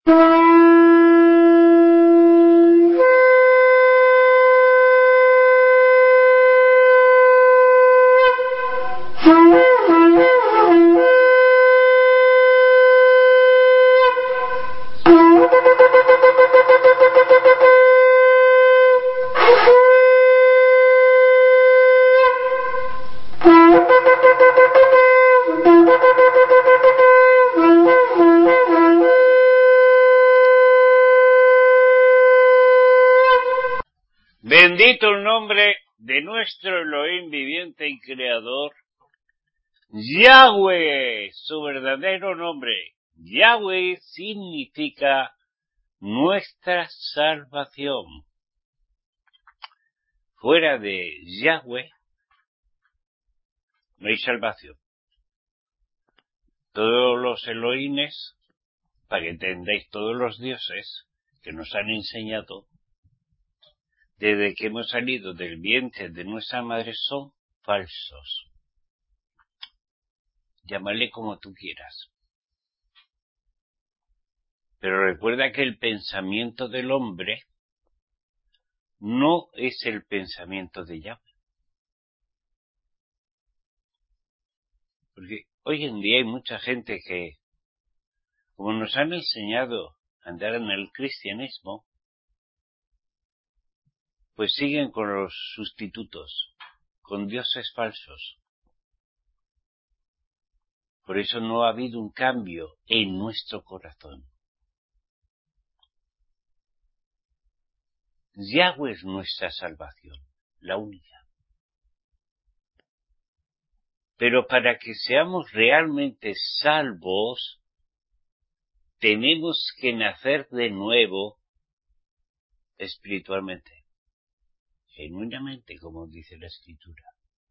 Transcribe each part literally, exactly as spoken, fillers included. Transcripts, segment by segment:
Bendito el nombre de nuestro Elohim viviente y creador, Yahweh, su verdadero nombre. Yahweh significa nuestra salvación. Fuera de Yahweh no hay salvación. Todos los Elohines, para que entendáis, todos los dioses que nos han enseñado desde que hemos salido del vientre de nuestra madre son falsos. Llámale como tú quieras. Pero recuerda que el pensamiento del hombre no es el pensamiento de Yahweh. Porque hoy en día hay mucha gente que, como nos han enseñado a andar en el cristianismo, pues siguen con los sustitutos, con dioses falsos. Por eso no ha habido un cambio en nuestro corazón. Yahweh es nuestra salvación, la única. Pero para que seamos realmente salvos, tenemos que nacer de nuevo espiritualmente, genuinamente, como dice la Escritura.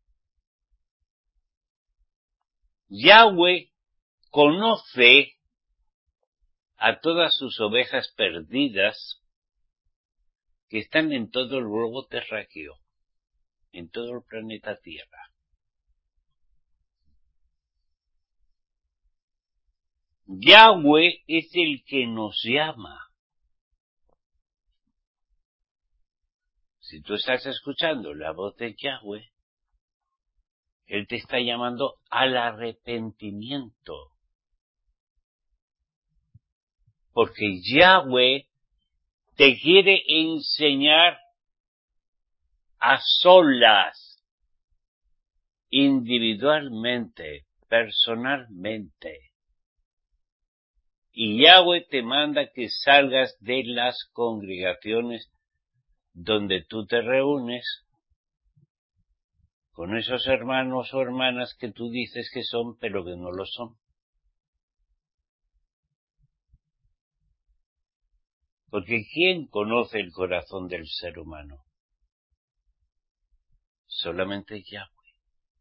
Yahweh conoce a todas sus ovejas perdidas que están en todo el globo terráqueo, en todo el planeta Tierra. Yahweh es el que nos llama. Si tú estás escuchando la voz de Yahweh, Él te está llamando al arrepentimiento. Porque Yahweh te quiere enseñar a solas, individualmente, personalmente. Y Yahweh te manda que salgas de las congregaciones donde tú te reúnes con esos hermanos o hermanas que tú dices que son, pero que no lo son. Porque ¿quién conoce el corazón del ser humano? Solamente Yahweh.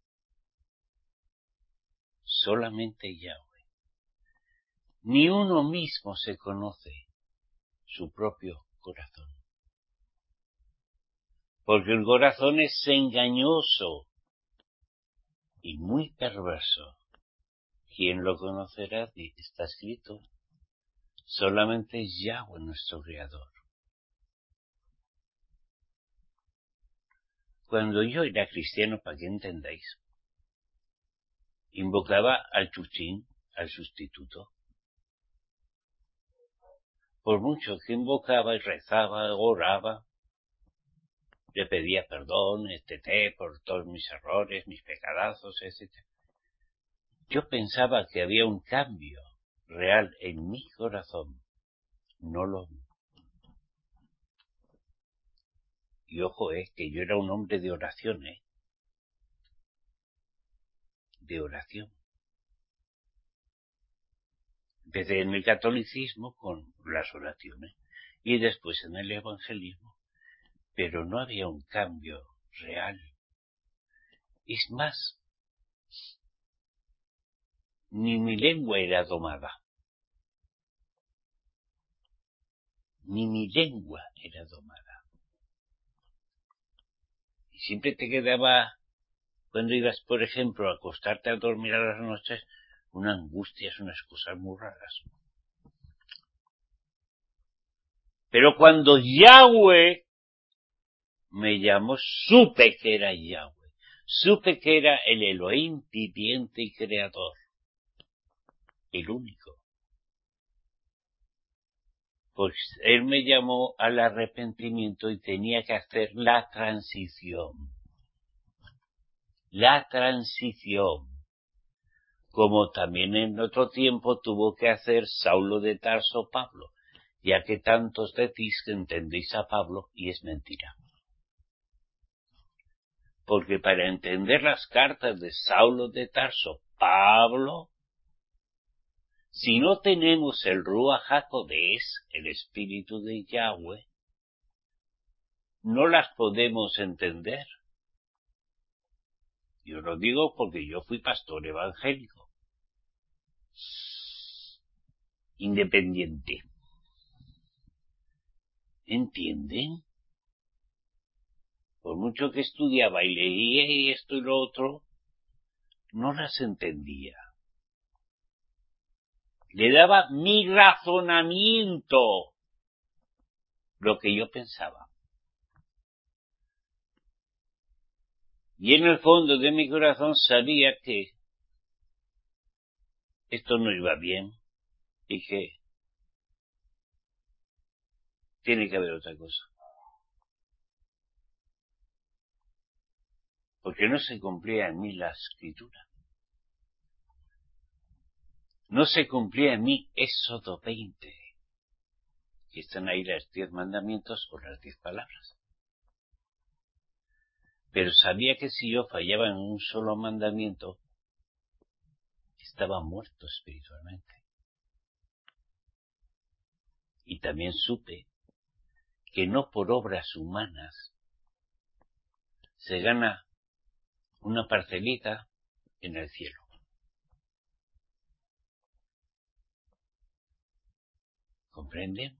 Solamente Yahweh. Ni uno mismo se conoce su propio corazón. Porque el corazón es engañoso y muy perverso. ¿Quién lo conocerá? Está escrito. Solamente Yahweh, nuestro Creador. Cuando yo era cristiano, para que entendáis, invocaba al chuchín, al sustituto. Por mucho que invocaba y rezaba, oraba, le pedía perdón, etcétera, por todos mis errores, mis pecadazos, etcétera. Yo pensaba que había un cambio real en mi corazón. No lo vi. Y ojo, es eh, que yo era un hombre de oración, ¿eh? De oración. Empecé en el catolicismo con las oraciones y después en el evangelismo, pero no había un cambio real. Es más, ni mi lengua era domada. Ni mi lengua era domada. Y siempre te quedaba, cuando ibas, por ejemplo, a acostarte a dormir a las noches, una angustia, unas cosas muy raras. Pero cuando Yahweh me llamó, supe que era Yahweh, supe que era el Elohim viviente y creador, el único. Pues él me llamó al arrepentimiento y tenía que hacer la transición. La transición. Como también en otro tiempo tuvo que hacer Saulo de Tarso Pablo, ya que tantos decís que entendéis a Pablo y es mentira. Porque para entender las cartas de Saulo de Tarso, Pablo, si no tenemos el Ruach HaKodesh, el Espíritu de Yahweh, no las podemos entender. Yo lo digo porque yo fui pastor evangélico, independiente. ¿Entienden? Por mucho que estudiaba y leía y esto y lo otro, no las entendía. Le daba mi razonamiento, lo que yo pensaba. Y en el fondo de mi corazón sabía que esto no iba bien y que tiene que haber otra cosa. Porque no se cumplía en mí la escritura. No se cumplía en mí Éxodo veinte. Que están ahí los diez mandamientos o las diez palabras. Pero sabía que si yo fallaba en un solo mandamiento, estaba muerto espiritualmente. Y también supe que no por obras humanas se gana una parcelita en el cielo. ¿Comprenden?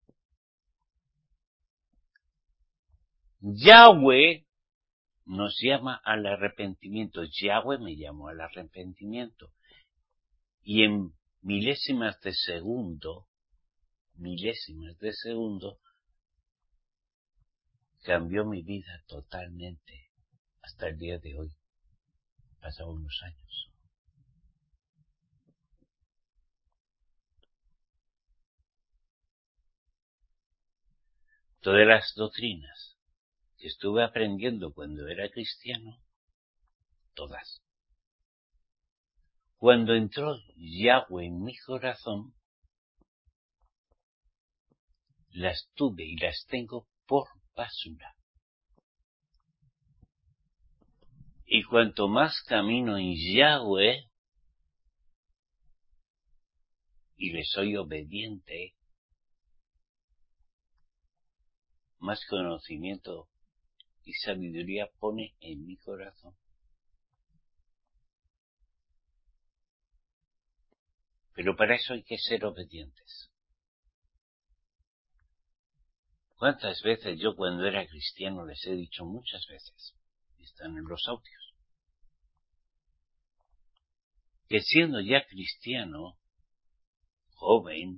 Yahweh nos llama al arrepentimiento. Yahweh me llamó al arrepentimiento. Y en milésimas de segundo, milésimas de segundo, cambió mi vida totalmente hasta el día de hoy. Pasaron unos años. Todas las doctrinas que estuve aprendiendo cuando era cristiano, todas. Cuando entró Yahweh en mi corazón, las tuve y las tengo por basura. Y cuanto más camino en Yahweh y le soy obediente, más conocimiento y sabiduría pone en mi corazón. Pero para eso hay que ser obedientes. ¿Cuántas veces yo cuando era cristiano les he dicho muchas veces, están en los audios, que siendo ya cristiano, joven,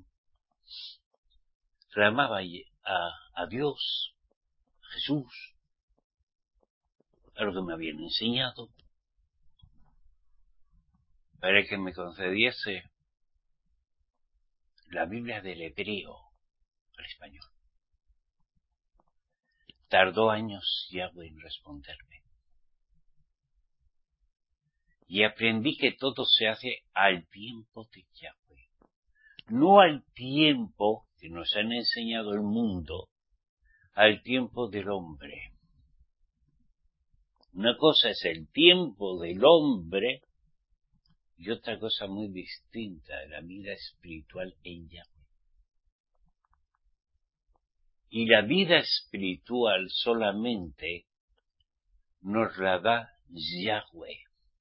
clamaba a, a Dios, a Jesús, a lo que me habían enseñado, para que me concediese la Biblia del hebreo al español. Tardó años Yahweh en responderme. Y aprendí que todo se hace al tiempo de Yahweh, no al tiempo que nos han enseñado el mundo, al tiempo del hombre. Una cosa es el tiempo del hombre y otra cosa muy distinta, la vida espiritual en Yahweh. Y la vida espiritual solamente nos la da Yahweh.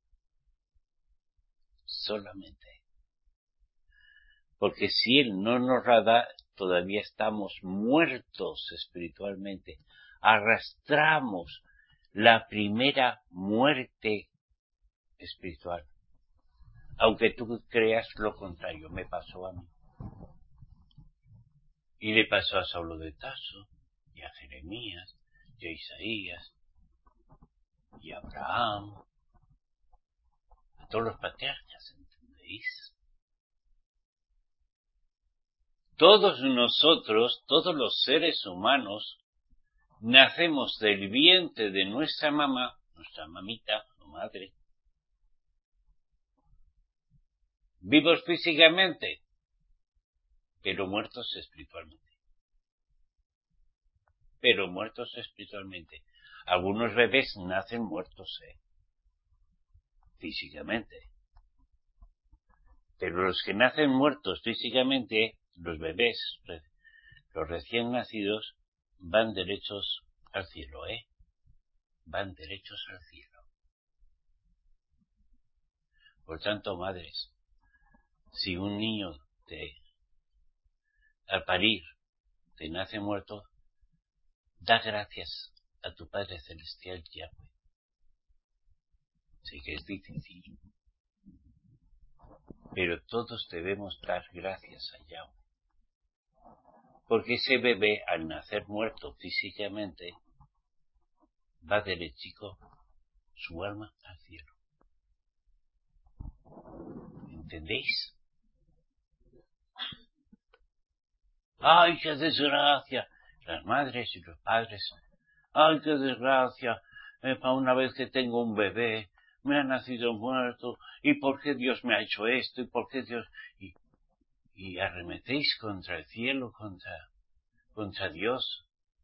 Solamente. Porque si Él no nos la da, todavía estamos muertos espiritualmente. Arrastramos la primera muerte espiritual. Aunque tú creas lo contrario, me pasó a mí. Y le pasó a Saulo de Tarso, y a Jeremías, y a Isaías, y a Abraham, a todos los patriarcas, ¿entendéis? Todos nosotros, todos los seres humanos, nacemos del vientre de nuestra mamá, nuestra mamita o madre, vivos físicamente, pero muertos espiritualmente. Pero muertos espiritualmente. Algunos bebés nacen muertos, ¿eh? Físicamente. Pero los que nacen muertos físicamente, los bebés, los recién nacidos, van derechos al cielo, ¿eh? Van derechos al cielo. Por tanto, madres, si un niño te, al parir te nace muerto, da gracias a tu Padre Celestial Yahweh. Sé que es difícil, pero todos debemos dar gracias a Yahweh. Porque ese bebé, al nacer muerto físicamente, va derechico su alma al cielo. ¿Entendéis? ¡Ay, qué desgracia! Las madres y los padres. ¡Ay, qué desgracia! Eh, para una vez que tengo un bebé, me ha nacido muerto. ¿Y por qué Dios me ha hecho esto? ¿Y por qué Dios...? Y, y arremetéis contra el cielo, contra, contra Dios.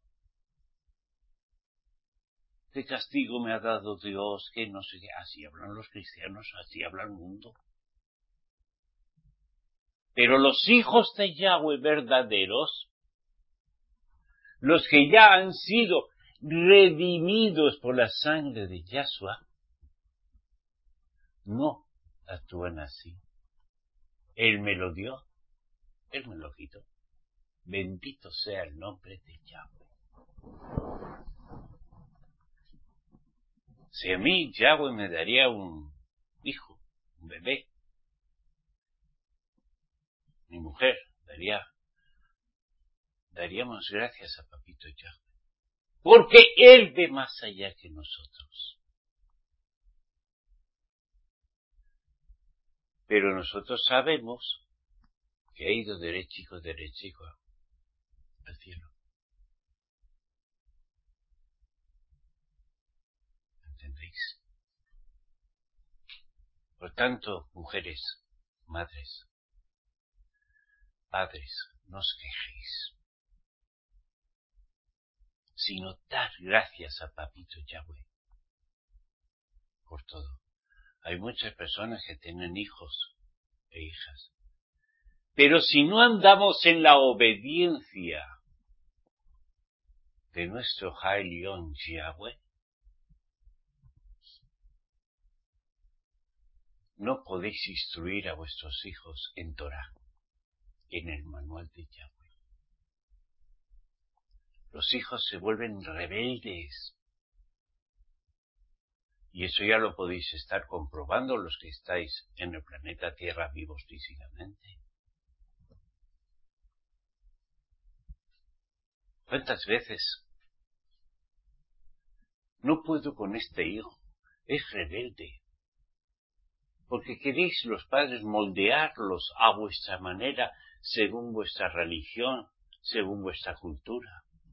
¿Qué castigo me ha dado Dios? Que no sé qué. Así hablan los cristianos, así habla el mundo. Pero los hijos de Yahweh verdaderos, los que ya han sido redimidos por la sangre de Yahshua, no actúan así. Él me lo dio, Él me lo quitó. Bendito sea el nombre de Yahweh. Si a mí Yahweh me daría un hijo, un bebé, mi mujer daría, daríamos gracias a Papito Yahweh. Porque Él ve más allá que nosotros. Pero nosotros sabemos que ha ido derechico, derechico al cielo. ¿Entendéis? Por tanto, mujeres, madres, padres, no os quejéis, sino dar gracias a Papito Yahweh por todo. Hay muchas personas que tienen hijos e hijas, pero si no andamos en la obediencia de nuestro Hailion Yahweh, no podéis instruir a vuestros hijos en Torah, en el manual de Yahweh. Los hijos se vuelven rebeldes. Y eso ya lo podéis estar comprobando los que estáis en el planeta Tierra vivos físicamente. ¿Cuántas veces? No puedo con este hijo, es rebelde. Porque queréis los padres moldearlos a vuestra manera, según vuestra religión, según vuestra cultura.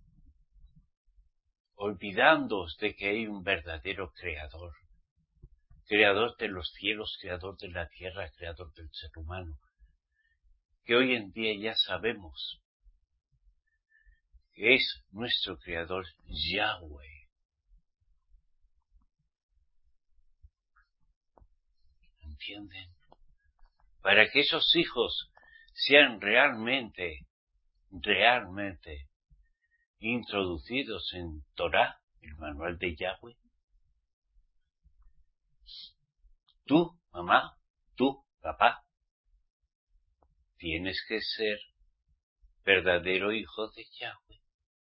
Olvidándoos de que hay un verdadero creador. Creador de los cielos, creador de la tierra, creador del ser humano. Que hoy en día ya sabemos que es nuestro creador Yahweh. ¿Entienden? Para que esos hijos sean realmente, realmente introducidos en Torah, el manual de Yahweh. Tú, mamá, tú, papá, tienes que ser verdadero hijo de Yahweh.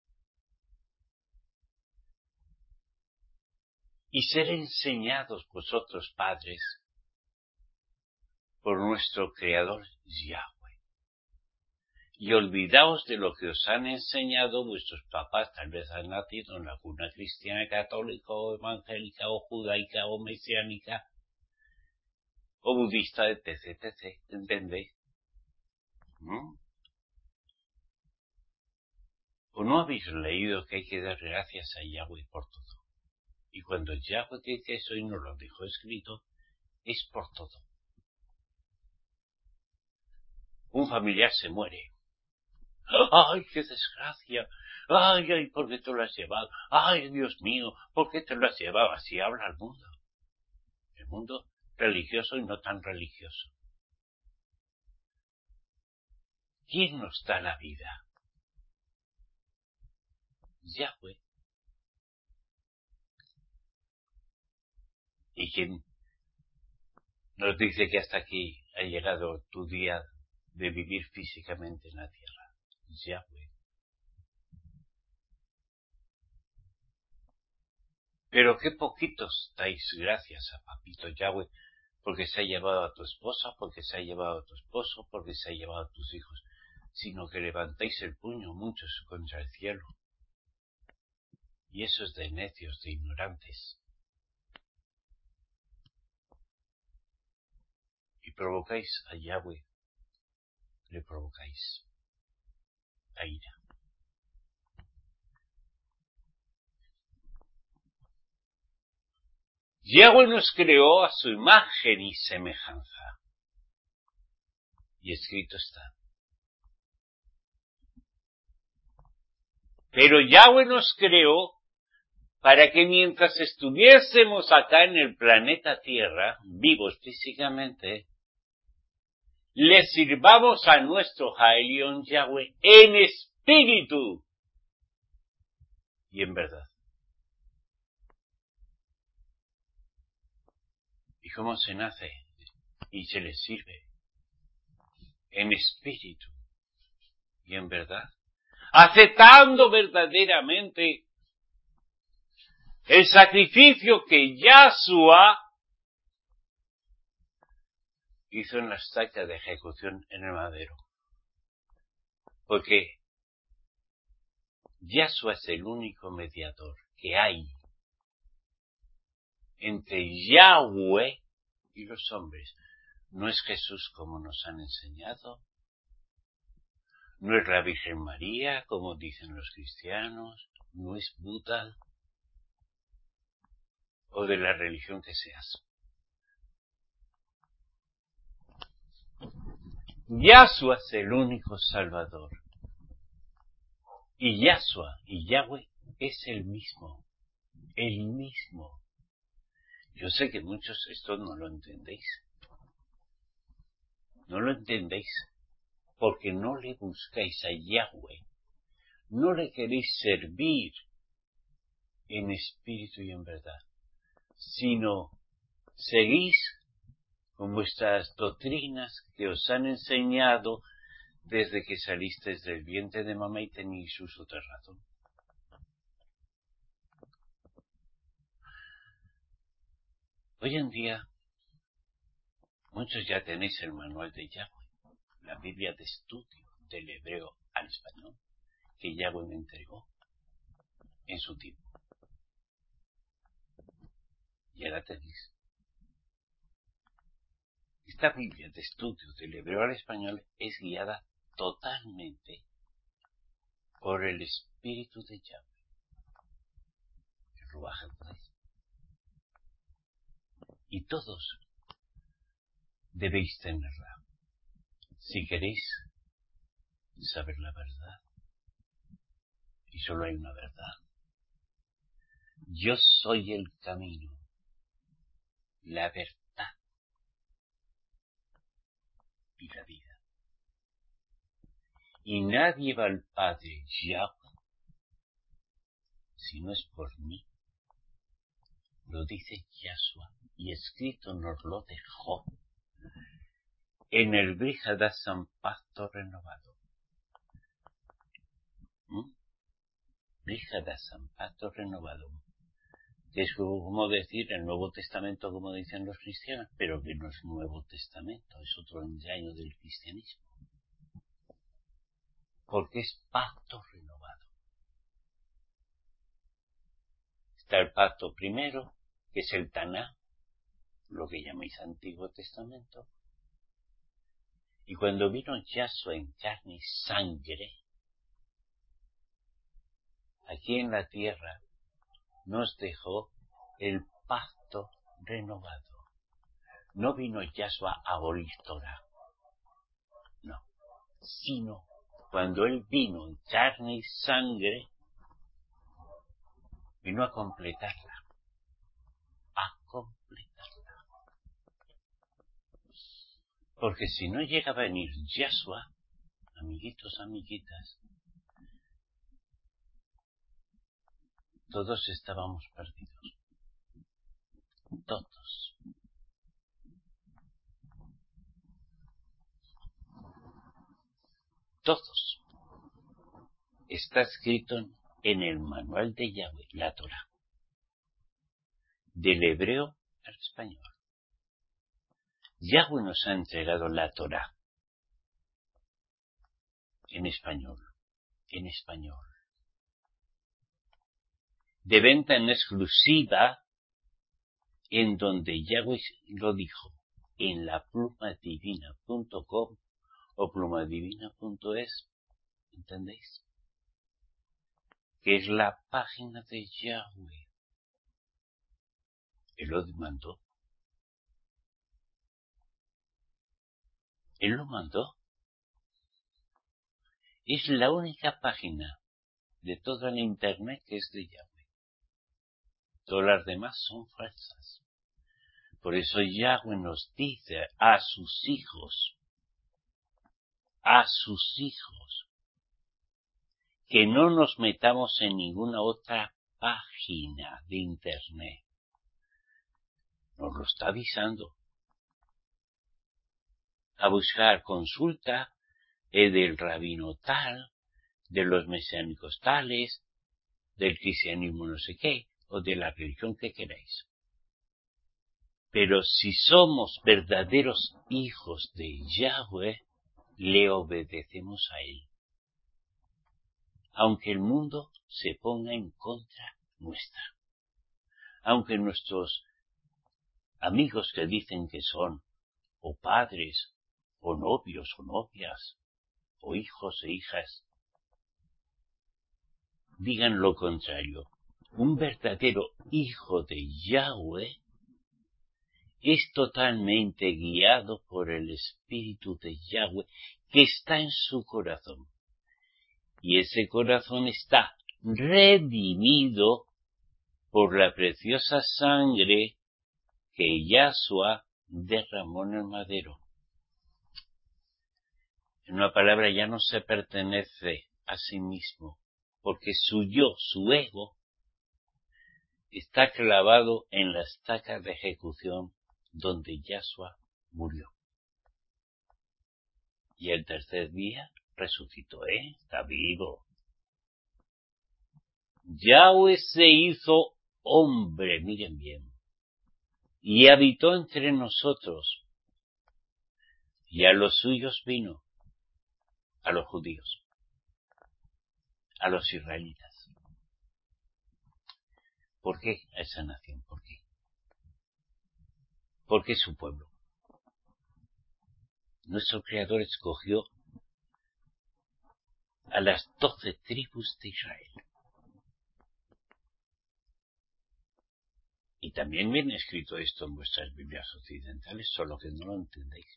Y ser enseñados vosotros, padres, por nuestro Creador Yahweh. y olvidaos de lo que os han enseñado vuestros papás. Tal vez han nacido en la cuna cristiana, católica, o evangélica, o judaica, o mesiánica, o budista, etc, etcétera. ¿Entendéis? ¿Mm? ¿O no habéis leído que hay que dar gracias a Yahweh por todo? Y cuando Yahweh dice eso y nos lo dejó escrito, es por todo. Un familiar se muere. ¡Ay, qué desgracia! ¡Ay, ay, por qué te lo has llevado! ¡Ay, Dios mío, por qué te lo has llevado! Así habla el mundo. El mundo religioso y no tan religioso. ¿Quién nos da la vida? Yahweh. ¿Y quién nos dice que hasta aquí ha llegado tu día de vivir físicamente en la tierra? Yahweh. Pero qué poquitos dais gracias a Papito Yahweh porque se ha llevado a tu esposa, porque se ha llevado a tu esposo, porque se ha llevado a tus hijos, sino que levantáis el puño muchos contra el cielo. Y eso es de necios, de ignorantes. Y provocáis a Yahweh, le provocáis a ira. Yahweh nos creó a su imagen y semejanza. Y escrito está. Pero Yahweh nos creó para que mientras estuviésemos acá en el planeta Tierra, vivos físicamente, le sirvamos a nuestro Jaelión Yahweh en espíritu y en verdad. ¿Y cómo se nace y se le sirve? En espíritu y en verdad. Aceptando verdaderamente el sacrificio que Yahshua hizo en la estaca de ejecución en el madero. Porque Yahshua es el único mediador que hay entre Yahweh y los hombres. No es Jesús como nos han enseñado, no es la Virgen María como dicen los cristianos, no es Buda o de la religión que seas. Yahshua es el único Salvador. Y Yahshua y Yahweh es el mismo, el mismo. Yo sé que muchos esto no lo entendéis. No lo entendéis porque no le buscáis a Yahweh. No le queréis servir en espíritu y en verdad, sino seguís con vuestras doctrinas que os han enseñado desde que salisteis del vientre de mamá y tenéis uso de razón. Hoy en día, muchos ya tenéis el manual de Yahweh, la Biblia de estudio del hebreo al español, que Yahweh me entregó en su tiempo. Ya la tenéis. Esta Biblia de estudio del hebreo al español es guiada totalmente por el Espíritu de Yahweh, el Ruach HaKodesh. Y todos debéis tenerla, si queréis saber la verdad. Y solo hay una verdad. Yo soy el camino, la verdad y la vida. Y nadie va al Padre Yahweh si no es por mí. Lo dice Yahshua y escrito nos lo dejó en el Brit Hadashah Pacto Renovado. ¿Mm? Brit Hadashah Pacto Renovado. Es como decir el Nuevo Testamento, como dicen los cristianos, pero que no es Nuevo Testamento, es otro engaño del cristianismo. porque es pacto renovado. Está el pacto primero, que es el Taná, lo que llamáis Antiguo Testamento. Y cuando vino Yahshua en carne y sangre, aquí en la tierra, nos dejó el pacto renovado. No vino Yahshua a abolir Torah, no, sino cuando Él vino en carne y sangre, vino a completarla, a completarla. Porque si no llega a venir Yahshua, amiguitos, amiguitas, todos estábamos perdidos. Todos. Todos. Está escrito en el manual de Yahweh, la Torah. Del hebreo al español. Yahweh nos ha entregado la Torah. En español. En español. De venta en exclusiva, en donde Yahweh lo dijo, en la plumadivina punto com o plumadivina punto es, ¿entendéis? Que es la página de Yahweh. Él lo mandó. Él lo mandó. Es la única página de toda la internet que es de Yahweh. Todas las demás son falsas. Por eso Yahweh nos dice a sus hijos, a sus hijos, que no nos metamos en ninguna otra página de internet. Nos lo está avisando. A buscar consulta eh, del rabino tal, de los mesiánicos tales, del cristianismo no sé qué, o de la religión que queráis. Pero si somos verdaderos hijos de Yahweh, le obedecemos a Él. Aunque el mundo se ponga en contra nuestra. Aunque nuestros amigos que dicen que son o padres, o novios o novias, o hijos e hijas, digan lo contrario. Un verdadero hijo de Yahweh es totalmente guiado por el Espíritu de Yahweh que está en su corazón. Y ese corazón está redimido por la preciosa sangre que Yahshua derramó en el madero. En una palabra, ya no se pertenece a sí mismo, porque su yo, su ego, está clavado en la estaca de ejecución donde Yahshua murió. Y el tercer día resucitó, ¿eh? Está vivo. Yahweh se hizo hombre, miren bien, y habitó entre nosotros, y a los suyos vino, a los judíos, a los israelitas. ¿Por qué a esa nación? ¿Por qué? Porque es su pueblo. Nuestro Creador escogió a las doce tribus de Israel. Y también viene escrito esto en vuestras Biblias occidentales, solo que no lo entendéis.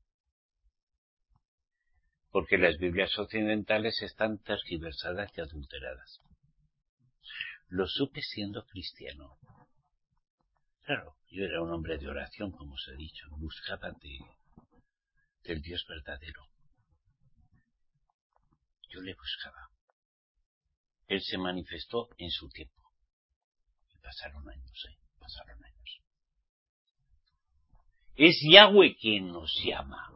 Porque las Biblias occidentales están tergiversadas y adulteradas. Lo supe siendo cristiano. Claro, yo era un hombre de oración, como os he dicho, buscaba de, del Dios verdadero. Yo le buscaba. Él se manifestó en su tiempo. Y pasaron años, ¿eh? Pasaron años. Es Yahweh quien nos llama.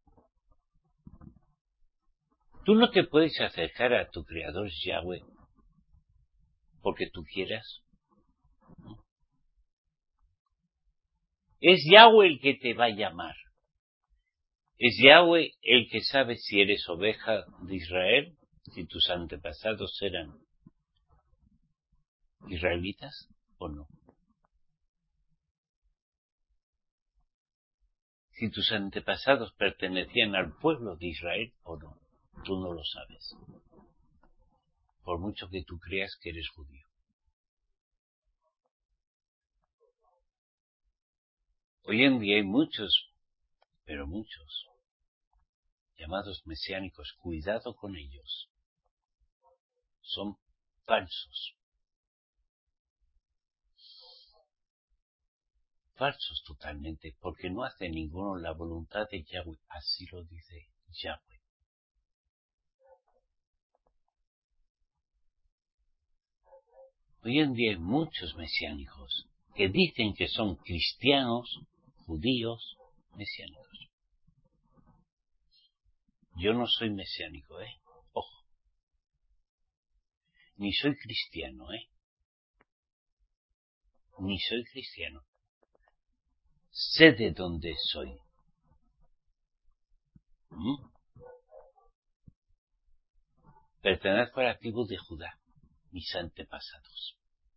Tú no te puedes acercar a tu Creador Yahweh porque tú quieras. Es Yahweh el que te va a llamar. Es Yahweh el que sabe si eres oveja de Israel si tus antepasados eran israelitas o no. Si tus antepasados pertenecían al pueblo de Israel o no, tú no lo sabes. Por mucho que tú creas que eres judío. Hoy en día hay muchos, pero muchos, llamados mesiánicos. Cuidado con ellos. Son falsos. Falsos totalmente, porque no hace ninguno la voluntad de Yahweh. Así lo dice Yahweh. Hoy en día hay muchos mesiánicos que dicen que son cristianos, judíos, mesiánicos. Yo no soy mesiánico, ¿eh? Ojo. Ni soy cristiano, ¿eh? Ni soy cristiano. Sé de dónde soy. ¿Mm? Pertenezco a la tribu de Judá, mis antepasados.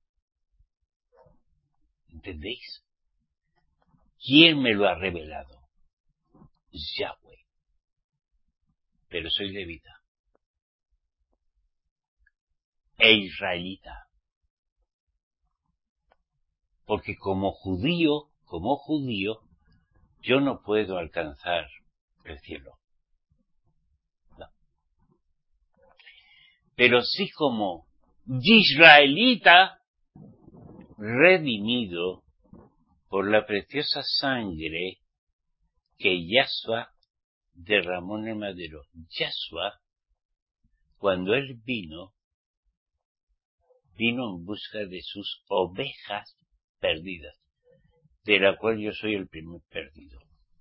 ¿Entendéis? ¿Quién me lo ha revelado? Yahweh. Pero soy levita. E israelita. Porque como judío, como judío, yo no puedo alcanzar el cielo. No. Pero sí como israelita, redimido por la preciosa sangre que Yahshua derramó en el madero. Yahshua, cuando él vino, vino en busca de sus ovejas perdidas, de la cual yo soy el primer perdido.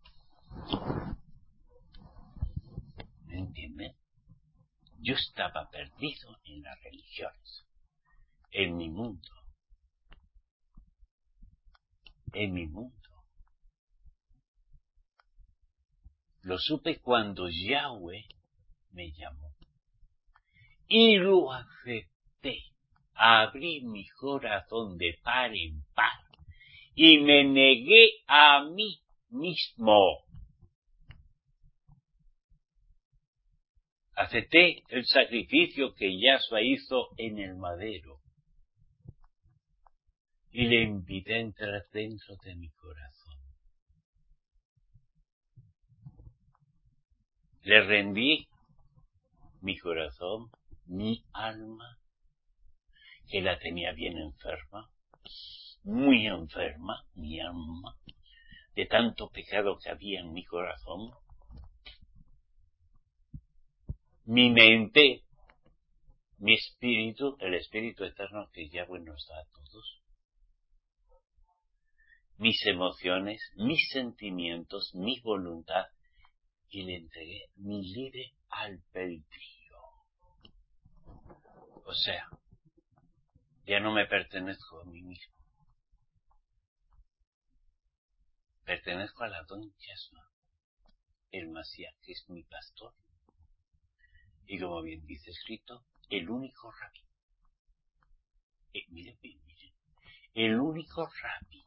¿Me entienden? Yo estaba perdido en las religiones, en mi mundo, en mi mundo. Lo supe cuando Yahweh me llamó y lo acepté. Abrí mi corazón de par en par y me negué a mí mismo. Acepté el sacrificio que Yahshua hizo en el madero y le invité a entrar dentro de mi corazón. Le rendí mi corazón, mi alma, que la tenía bien enferma, muy enferma, mi alma, de tanto pecado que había en mi corazón. Mi mente, mi espíritu, el espíritu eterno que Yahweh nos da a todos. Mis emociones, mis sentimientos, mi voluntad, y le entregué mi libre albedrío. O sea, ya no me pertenezco a mí mismo. Pertenezco a la Don Yahshua, el Masías, que es mi pastor. Y como bien dice escrito, el único rabí. Eh, miren, miren, miren. El único rabí.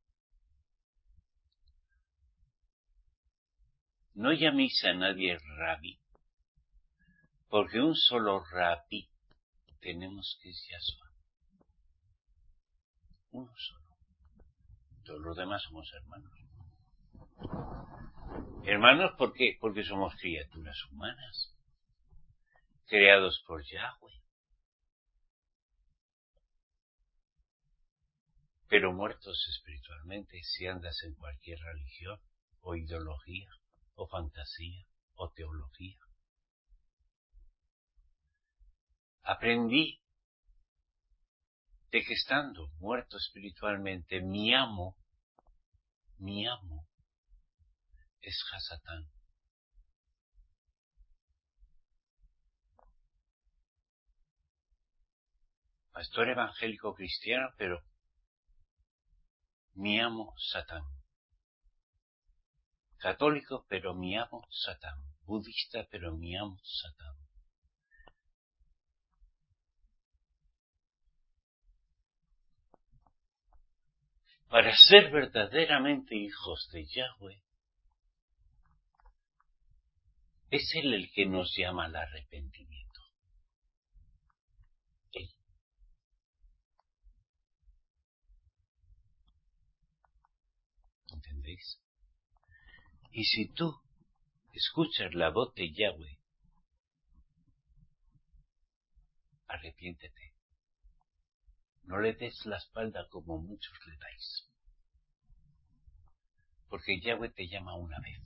No llaméis a nadie rabí, porque un solo rabí tenemos, que es Yahshua. Uno solo. Todos los demás somos hermanos. Hermanos, ¿por qué? Porque somos criaturas humanas, creados por Yahweh, pero muertos espiritualmente si andas en cualquier religión, o ideología, o fantasía, o teología. Aprendí de que estando muerto espiritualmente, mi amo, mi amo, es Hasatán. Pastor evangélico cristiano, pero mi amo Satán. Católico, pero mi amo Satán. Budista, pero mi amo Satán. Para ser verdaderamente hijos de Yahweh, es Él el que nos llama al arrepentimiento. Él. ¿Entendéis? Y si tú escuchas la voz de Yahweh, arrepiéntete. No le des la espalda como muchos le dais. Porque Yahweh te llama una vez.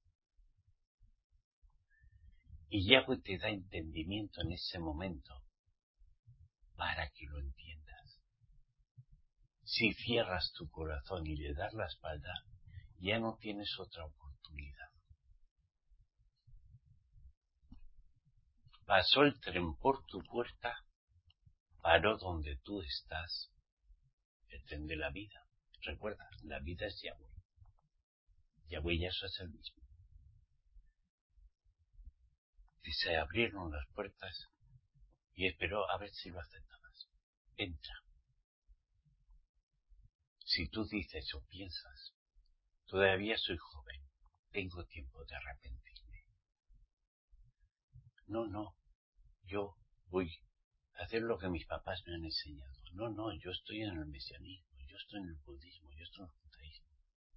Y Yahweh te da entendimiento en ese momento para que lo entiendas. Si cierras tu corazón y le das la espalda, ya no tienes otra oportunidad. Pasó el tren por tu puerta, paró donde tú estás, el tren de la vida. Recuerda, la vida es Yahweh. Yahweh y eso es el mismo. Y se abrieron las puertas y esperó a ver si lo aceptabas. Entra. Si tú dices o piensas, todavía soy joven, tengo tiempo de arrepentirme. No, no, yo voy a hacer lo que mis papás me han enseñado. No, no, yo estoy en el mesianismo, yo estoy en el budismo, yo estoy en el judaísmo.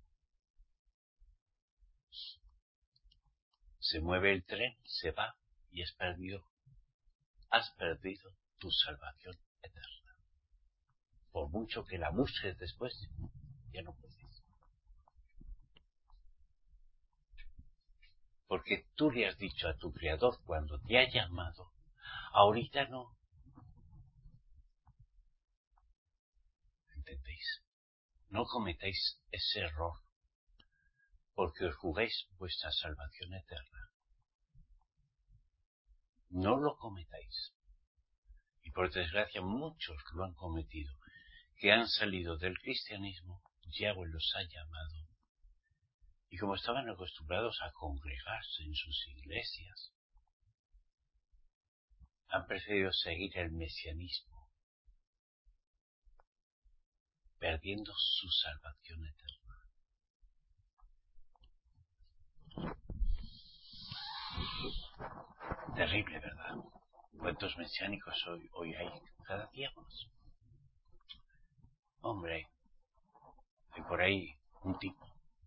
Se mueve el tren, se va y has perdido, has perdido tu salvación eterna. Por mucho que la busques después, ya no puedes. Porque tú le has dicho a tu Creador cuando te ha llamado, ahorita no. ¿Entendéis? No cometáis ese error, porque os jugáis vuestra salvación eterna. No lo cometáis. Y por desgracia muchos lo han cometido, que han salido del cristianismo, Yahweh los ha llamado. Y como estaban acostumbrados a congregarse en sus iglesias, han preferido seguir el mesianismo, perdiendo su salvación eterna. Terrible, ¿verdad? ¿Cuántos mesiánicos hoy, hoy hay? Cada día más. Hombre, hay por ahí un tipo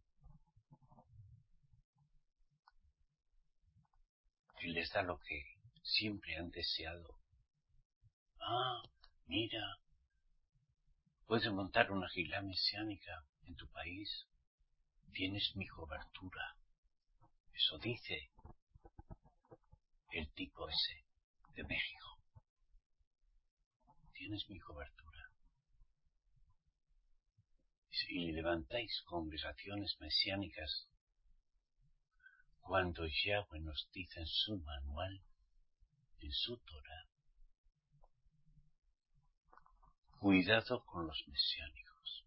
que les da lo que siempre han deseado. Ah, mira, puedes montar una gilá mesiánica en tu país. Tienes mi cobertura. Eso dice el tipo ese de México. Tienes mi cobertura. Y levantáis conversaciones mesiánicas cuando Yahweh nos dice en su manual, en su Torah, cuidado con los mesiánicos.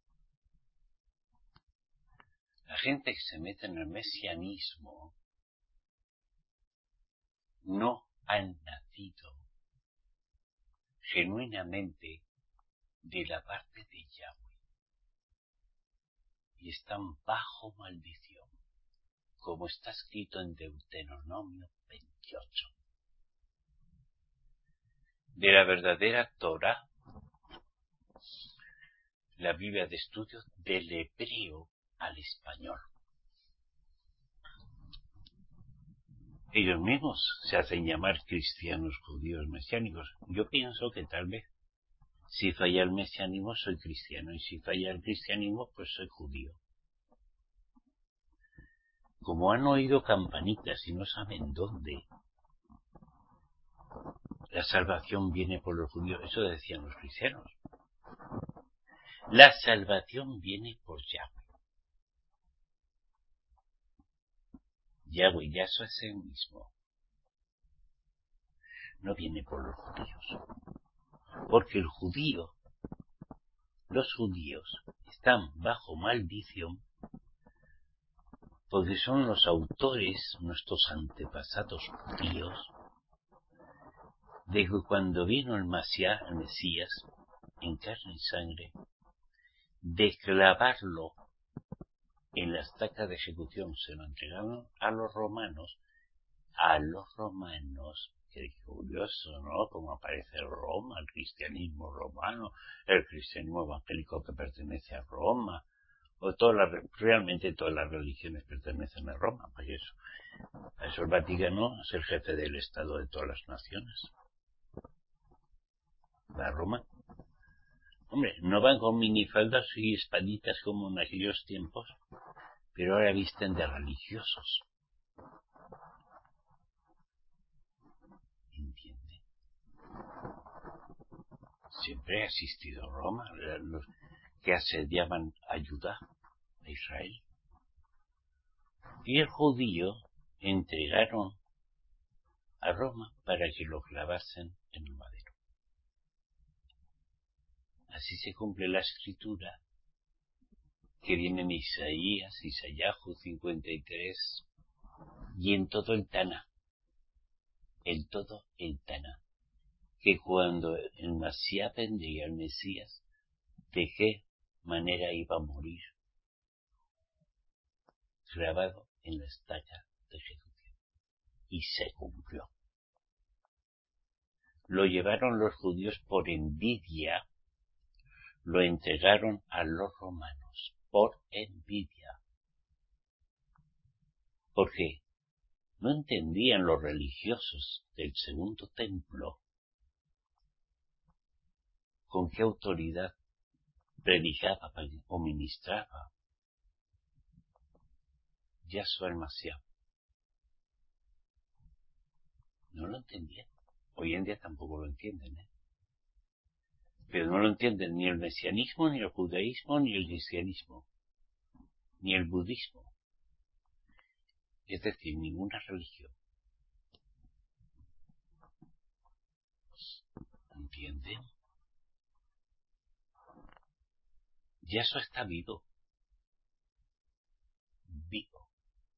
La gente que se mete en el mesianismo no han nacido genuinamente de la parte de Yahweh y están bajo maldición, como está escrito en Deuteronomio veintiocho. De la verdadera Torah, la Biblia de estudio del hebreo al español. Ellos mismos se hacen llamar cristianos, judíos, mesiánicos. Yo pienso que tal vez, si falla el mesianismo, soy cristiano, y si falla el cristianismo, pues soy judío. Como han oído campanitas y no saben dónde, la salvación viene por los judíos. Eso decían los cristianos. La salvación viene por Yahweh. Yahweh, Yahshua es el mismo. No viene por los judíos. Porque el judío, los judíos, están bajo maldición porque son los autores, nuestros antepasados judíos, de que cuando vino el Mesías, el Mesías en carne y sangre, de clavarlo en la estaca de ejecución. Se lo entregaron a los romanos, a los romanos, que curioso, ¿no? Como aparece Roma, el cristianismo romano, el cristianismo evangélico que pertenece a Roma, o todas las, realmente todas las religiones pertenecen a Roma, pues eso. A eso el Vaticano es el jefe del Estado de todas las naciones. La Roma. Hombre, no van con minifaldas y espaditas como en aquellos tiempos, pero ahora visten de religiosos. ¿Entiende? Siempre ha existido Roma, los que asediaban a Judá, a Israel. Y el judío entregaron a Roma para que lo clavasen en el madero. Así se cumple la escritura que viene en Isaías, Isayahu cincuenta y tres, y en todo el Taná, en todo el Taná, que cuando el Masías vendría, el Mesías, de qué manera iba a morir, grabado en la estaca de ejecución. Y se cumplió. Lo llevaron los judíos por envidia, lo entregaron a los romanos por envidia. Porque no entendían los religiosos del segundo templo con qué autoridad predicaba o ministraba Yahshua el Mashiach. No lo entendían. Hoy en día tampoco lo entienden, ¿eh? Pero no lo entienden ni el mesianismo, ni el judaísmo, ni el cristianismo, ni el budismo. Es decir, ninguna religión. ¿Entienden? Yahshua está vivo. Vivo.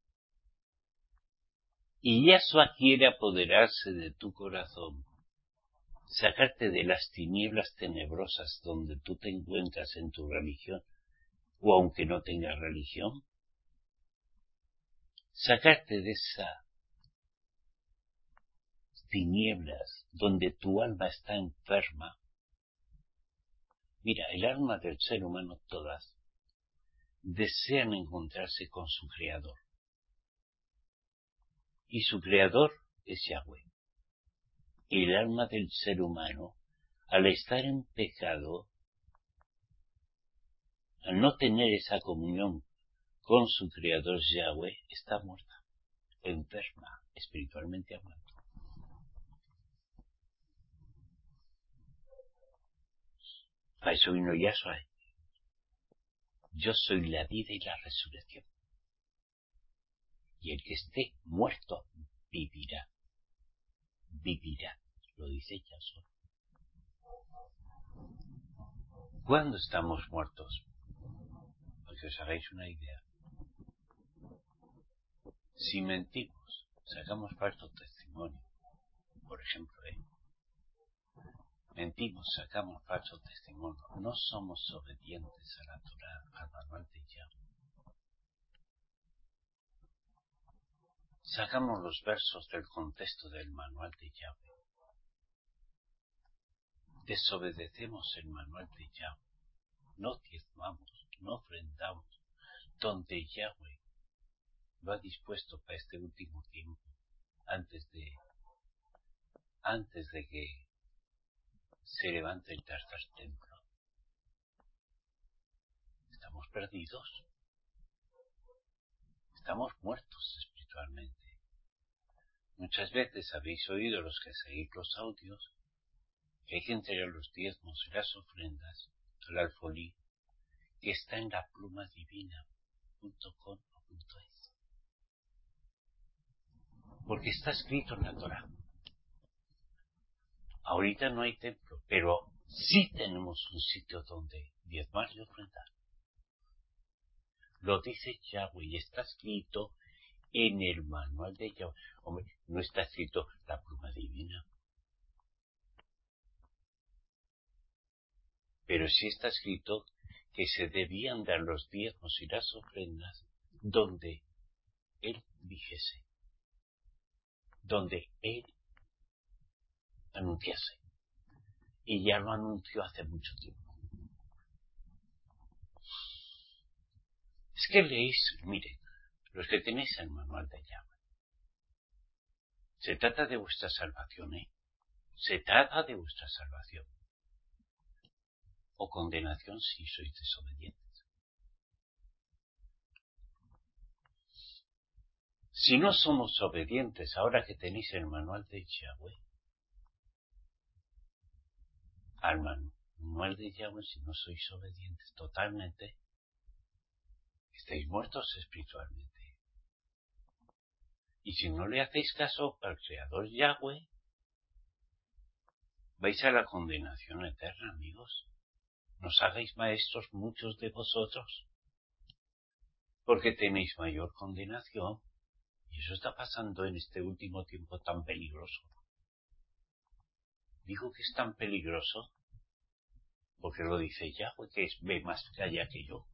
Y Yahshua quiere apoderarse de tu corazón, sacarte de las tinieblas tenebrosas donde tú te encuentras en tu religión, o aunque no tengas religión, sacarte de esas tinieblas donde tu alma está enferma. Mira, el alma del ser humano todas desean encontrarse con su Creador. Y su Creador es Yahweh. El alma del ser humano, al estar en pecado, al no tener esa comunión con su Creador Yahweh, está muerta, enferma, espiritualmente hablando. Para eso vino Yahshua. Yo soy la vida y la resurrección. Y el que esté muerto vivirá. Vivirá. Lo dice Yahshua. ¿Cuándo estamos muertos? Para que os hagáis una idea. Si mentimos, sacamos falso testimonio. Por ejemplo, ¿eh? Mentimos, sacamos falso testimonio. No somos obedientes a la Torá, al manual de Yahweh. Sacamos los versos del contexto del manual de Yahweh. Desobedecemos el manual de Yahweh. No diezmamos, no ofrendamos, donde Yahweh lo ha dispuesto para este último tiempo, antes de, antes de que se levante el tercer templo. Estamos perdidos. Estamos muertos espiritualmente. Muchas veces habéis oído, los que seguís los audios, que hay que entregar los diezmos y las ofrendas al alfolí que está en la pluma divina punto com o punto es. Porque está escrito en la Torá. Ahorita no hay templo, pero sí tenemos un sitio donde diezmar y ofrendar. Lo dice Yahweh y está escrito en el manual de Yahweh. Hombre, no está escrito la pluma divina. Pero sí está escrito que se debían dar los diezmos y las ofrendas donde él dijese, donde él anunciase. Y ya lo anunció hace mucho tiempo. Es que leéis, miren, los que tenéis el manual de Yahweh, se trata de vuestra salvación, ¿eh? Se trata de vuestra salvación. O condenación si sois desobedientes. Si no somos obedientes ahora que tenéis el manual de Yahweh, al manual de Yahweh, si no sois obedientes totalmente, estáis muertos espiritualmente. Y si no le hacéis caso al Creador Yahweh, vais a la condenación eterna, amigos. No os hagáis maestros muchos de vosotros, porque tenéis mayor condenación. Y eso está pasando en este último tiempo tan peligroso. Digo que es tan peligroso porque lo dice Yahweh, que es, ve más allá que yo.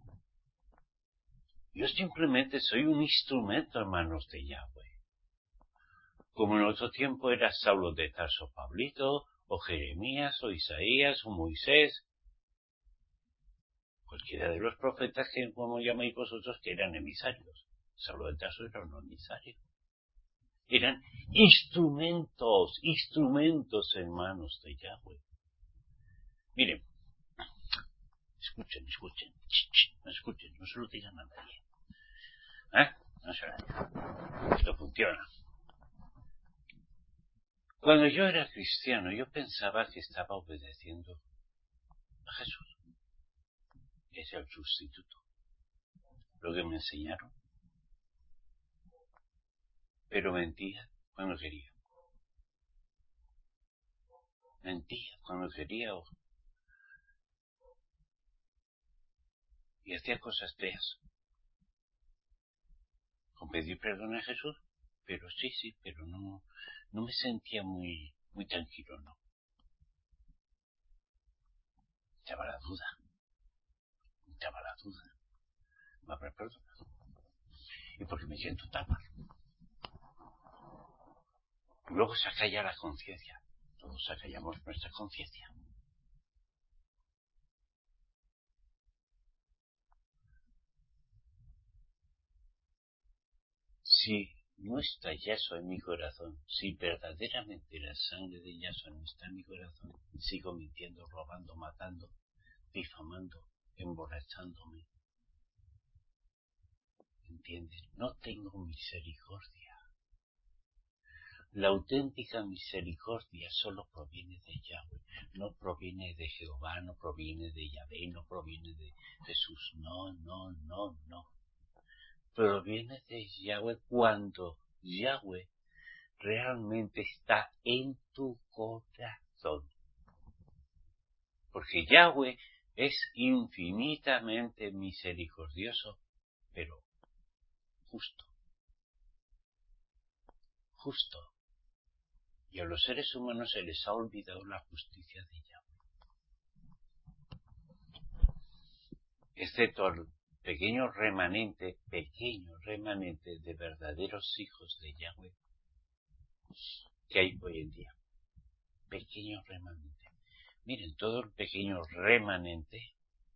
Yo simplemente soy un instrumento en manos de Yahweh. Como en otro tiempo era Saulo de Tarso, Pablito, o Jeremías, o Isaías, o Moisés. Cualquiera de los profetas que, como llamáis vosotros, que eran emisarios. Saulo de Tarso era un emisario. Eran instrumentos, instrumentos en manos de Yahweh. Miren, escuchen, escuchen, ch, ch, no escuchen, no se lo digan a nadie. ¿Eh? No se lo digan. Esto funciona. Cuando yo era cristiano, yo pensaba que estaba obedeciendo a Jesús. Es el sustituto. Lo que me enseñaron. Pero mentía cuando quería. Mentía cuando quería. Y hacía cosas feas. Con pedir perdón a Jesús. Pero sí, sí, pero no, no me sentía muy, muy tranquilo, ¿no? Estaba la duda. Estaba la duda. ¿Me habrá perdonado? ¿Y por qué me siento tan mal? Luego se acalla la conciencia. Todos acallamos nuestra conciencia. Si no está Yahshua en mi corazón, si verdaderamente la sangre de Yahshua no está en mi corazón, sigo mintiendo, robando, matando, difamando, emborrachándome. ¿Entiendes? No tengo misericordia. La auténtica misericordia solo proviene de Yahweh, no proviene de Jehová, no proviene de Yahvé, no proviene de Jesús, no, no, no, no. Proviene de Yahweh cuando Yahweh realmente está en tu corazón. Porque Yahweh es infinitamente misericordioso, pero justo. Justo. Y a los seres humanos se les ha olvidado la justicia de Yahweh. Excepto al pequeño remanente, pequeño remanente de verdaderos hijos de Yahweh que hay hoy en día. Pequeño remanente. Miren, todo el pequeño remanente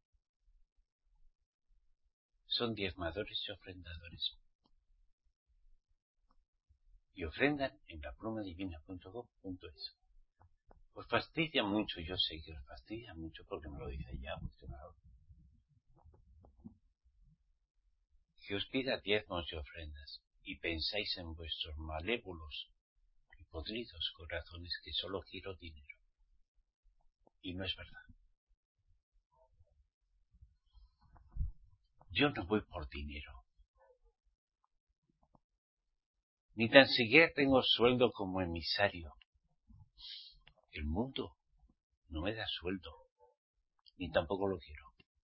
son diezmadores y ofrendadores. Y ofrendan en la pluma divina punto com punto es. Os fastidia mucho, yo sé que os fastidia mucho porque me lo dice ya, porque me lo... que os pida diezmos y ofrendas y pensáis en vuestros malévolos y podridos corazones que solo quiero dinero. Y no es verdad. Yo no voy por dinero. Ni tan siquiera tengo sueldo como emisario. El mundo no me da sueldo, ni tampoco lo quiero.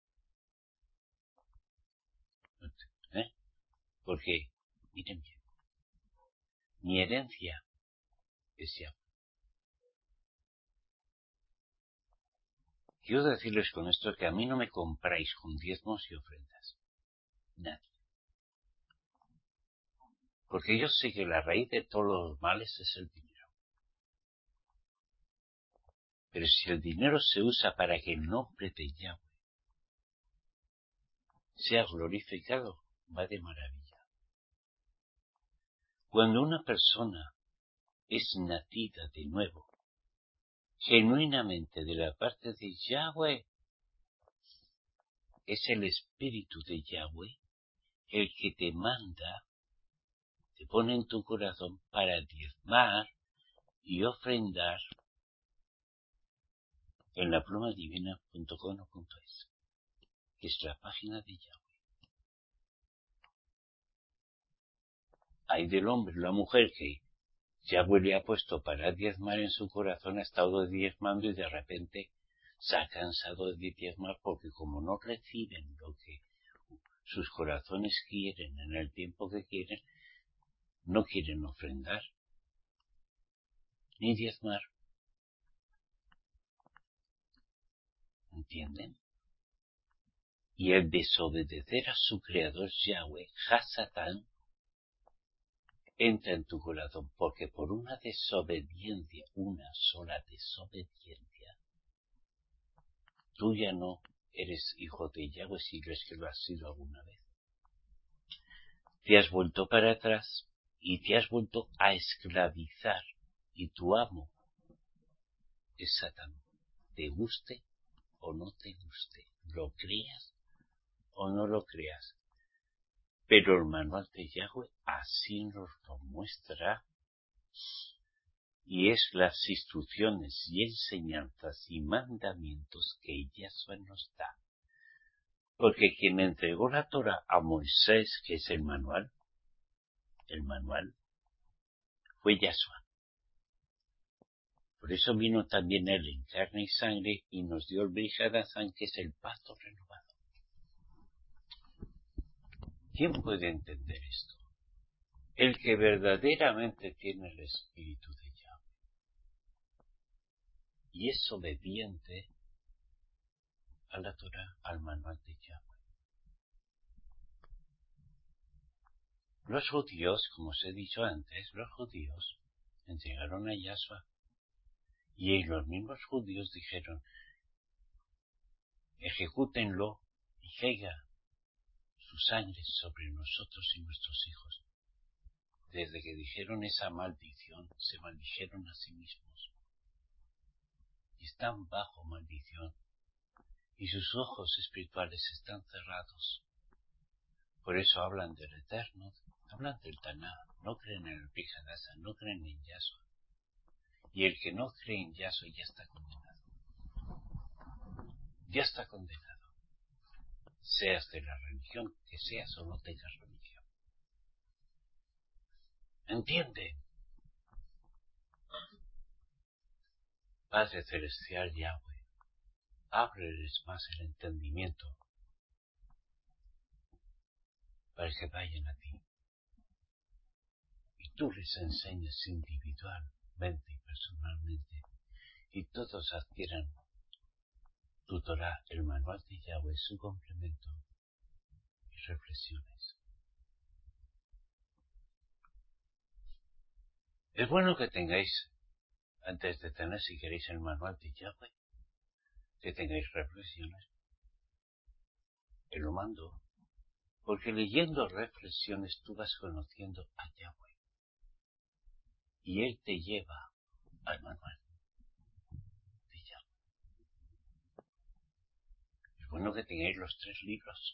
¿Eh? Porque, miren bien, mi herencia es Yahweh. quiero decirles con esto que a mí no me compráis con diezmos y ofrendas. Nadie. Porque yo sé que la raíz de todos los males es el dinero. Pero si el dinero se usa para que el nombre de Yahweh sea glorificado, va de maravilla. Cuando una persona es nacida de nuevo, genuinamente de la parte de Yahweh, es el espíritu de Yahweh el que te manda, te pone en tu corazón para diezmar y ofrendar en la pluma divina punto com o punto es, que es la página de Yahweh. Hay del hombre, la mujer que Yahweh le ha puesto para diezmar en su corazón, ha estado diezmando y de repente se ha cansado de diezmar porque como no reciben lo que sus corazones quieren en el tiempo que quieren, no quieren ofrendar ni diezmar. ¿Entienden? Y el desobedecer a su creador Yahweh, Hasatán, entra en tu corazón, porque por una desobediencia, una sola desobediencia, tú ya no eres hijo de Yahweh si crees que lo has sido alguna vez. Te has vuelto para atrás y te has vuelto a esclavizar, y tu amo es Satán, te guste o no te guste, lo creas o no lo creas. Pero el manual de Yahweh así nos lo muestra, y es las instrucciones y enseñanzas y mandamientos que Yahshua nos da. Porque quien entregó la Torah a Moisés, que es el manual, el manual, fue Yahshua. Por eso vino también él en carne y sangre y nos dio el Brit Hadashah, que es el pacto renovado. ¿Quién puede entender esto? El que verdaderamente tiene el espíritu de Yahweh y es obediente a la Torah, al manual de Yahweh. Los judíos, como os he dicho antes, los judíos entregaron a Yahshua y los mismos judíos dijeron: ejecútenlo y caiga su sangre sobre nosotros y nuestros hijos. Desde que dijeron esa maldición, se maldijeron a sí mismos. Y están bajo maldición. Y sus ojos espirituales están cerrados. Por eso hablan del Eterno, hablan del Taná, no creen en el Brit Hadashah, no creen en Yahshua. Y el que no cree en Yahshua ya está condenado. Ya está condenado. Seas de la religión que seas o no tengas religión. ¿Entiende? Padre Celestial Yahweh, ábreles más el entendimiento para que vayan a ti. Y tú les enseñes individualmente y personalmente, y todos adquieran tu Torah, el manual de Yahweh, su complemento y reflexiones. Es bueno que tengáis, antes de tener, si queréis, el manual de Yahweh, que tengáis reflexiones. Te lo mando, porque leyendo reflexiones tú vas conociendo a Yahweh. Y Él te lleva al manual de Yahweh. Es bueno que tengáis los tres libros,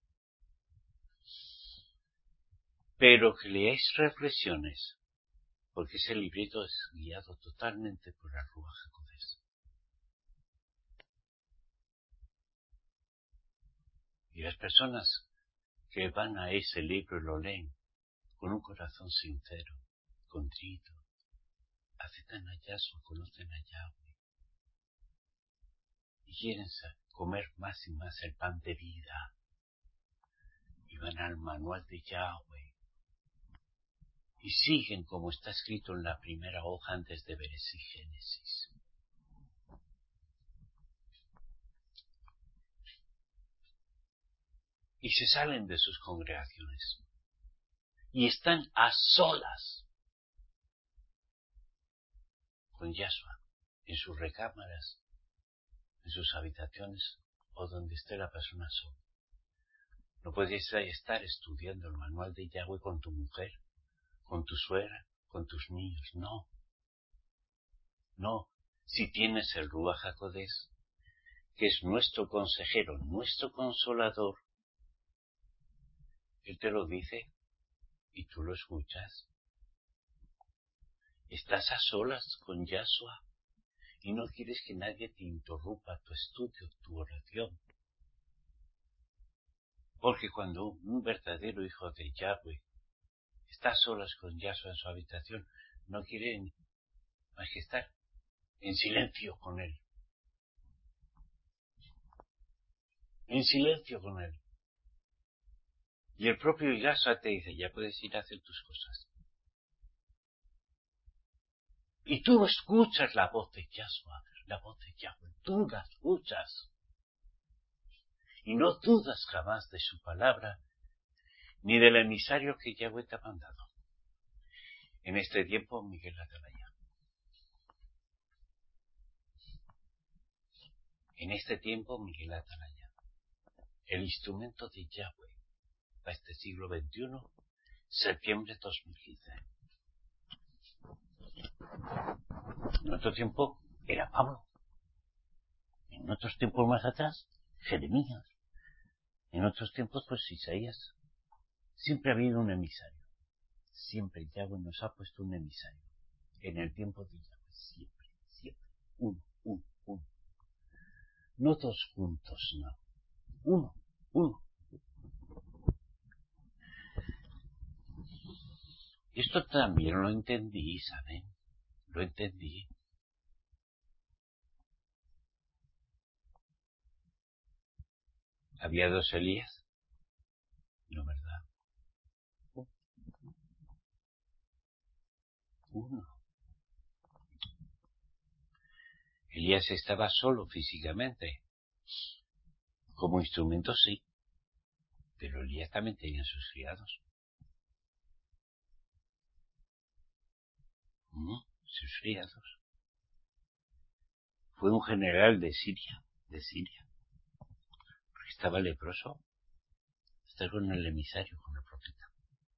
pero que leáis reflexiones, porque ese librito es guiado totalmente por la Ruach HaKodesh. Y las personas que van a ese libro y lo leen con un corazón sincero, contrito, aceptan a Yahshua, conocen a Yahweh y quieren comer más y más el pan de vida y van al manual de Yahweh y siguen como está escrito en la primera hoja antes de Bereshit Génesis. y se salen de sus congregaciones y están a solas con Yahshua en sus recámaras, en sus habitaciones o donde esté la persona sola. No puedes estar estudiando el manual de Yahweh con tu mujer, con tu suegra, con tus niños. No. No. Si tienes el Ruach HaKodesh, que es nuestro consejero, nuestro consolador, Él te lo dice y tú lo escuchas. Estás a solas con Yahshua y no quieres que nadie te interrumpa tu estudio, tu oración. Porque cuando un verdadero hijo de Yahweh está a solas con Yahshua en su habitación, no quiere más que estar en silencio con Él. En silencio con Él. Y el propio Yahshua te dice, ya puedes ir a hacer tus cosas. Y tú escuchas la voz de Yahshua, la voz de Yahweh, tú la escuchas. Y no dudas jamás de su palabra, ni del emisario que Yahweh te ha mandado. En este tiempo, Miguel Atalaya. En este tiempo, Miguel Atalaya. El instrumento de Yahweh para este siglo veintiuno, septiembre dos mil quince. En otro tiempo era Pablo. En otros tiempos más atrás, Jeremías. En otros tiempos, pues Isaías. Siempre ha habido un emisario. Siempre Yahweh nos ha puesto un emisario. En el tiempo de Yahweh. Siempre, siempre. Uno, uno, uno. No dos juntos, no. Uno, uno. Esto también lo entendí, ¿saben? Lo entendí. ¿Había dos Elías? No, ¿verdad? Uno. Elías estaba solo físicamente. Como instrumento sí. Pero Elías también tenía sus criados. ¿Mm? Sus criados. Fue un general de Siria. De Siria. Porque estaba leproso. Está con el emisario, con el profeta.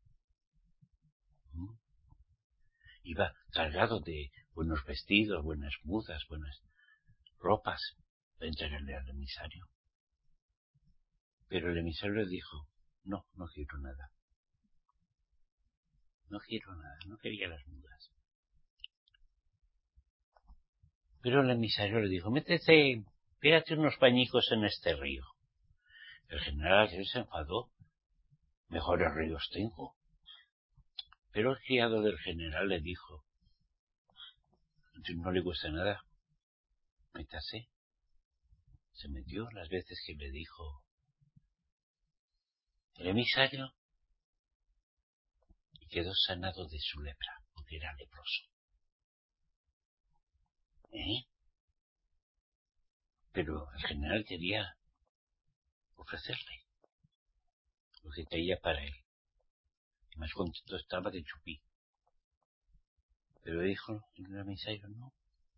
¿Mm? Iba cargado de buenos vestidos, buenas mudas, buenas ropas para entregarle al emisario. Pero el emisario le dijo, no, no quiero nada. No quiero nada, no quería las mudas. Pero el emisario le dijo, métete, pégate unos pañicos en este río. El general se enfadó. Mejores ríos tengo. Pero el criado del general le dijo, no le cuesta nada, métase. Se metió las veces que le dijo el emisario y quedó sanado de su lepra, porque era leproso. ¿Eh? Pero el general quería ofrecerle lo que caía para él. Y más contento estaba de chupí. Pero dijo el emisario no.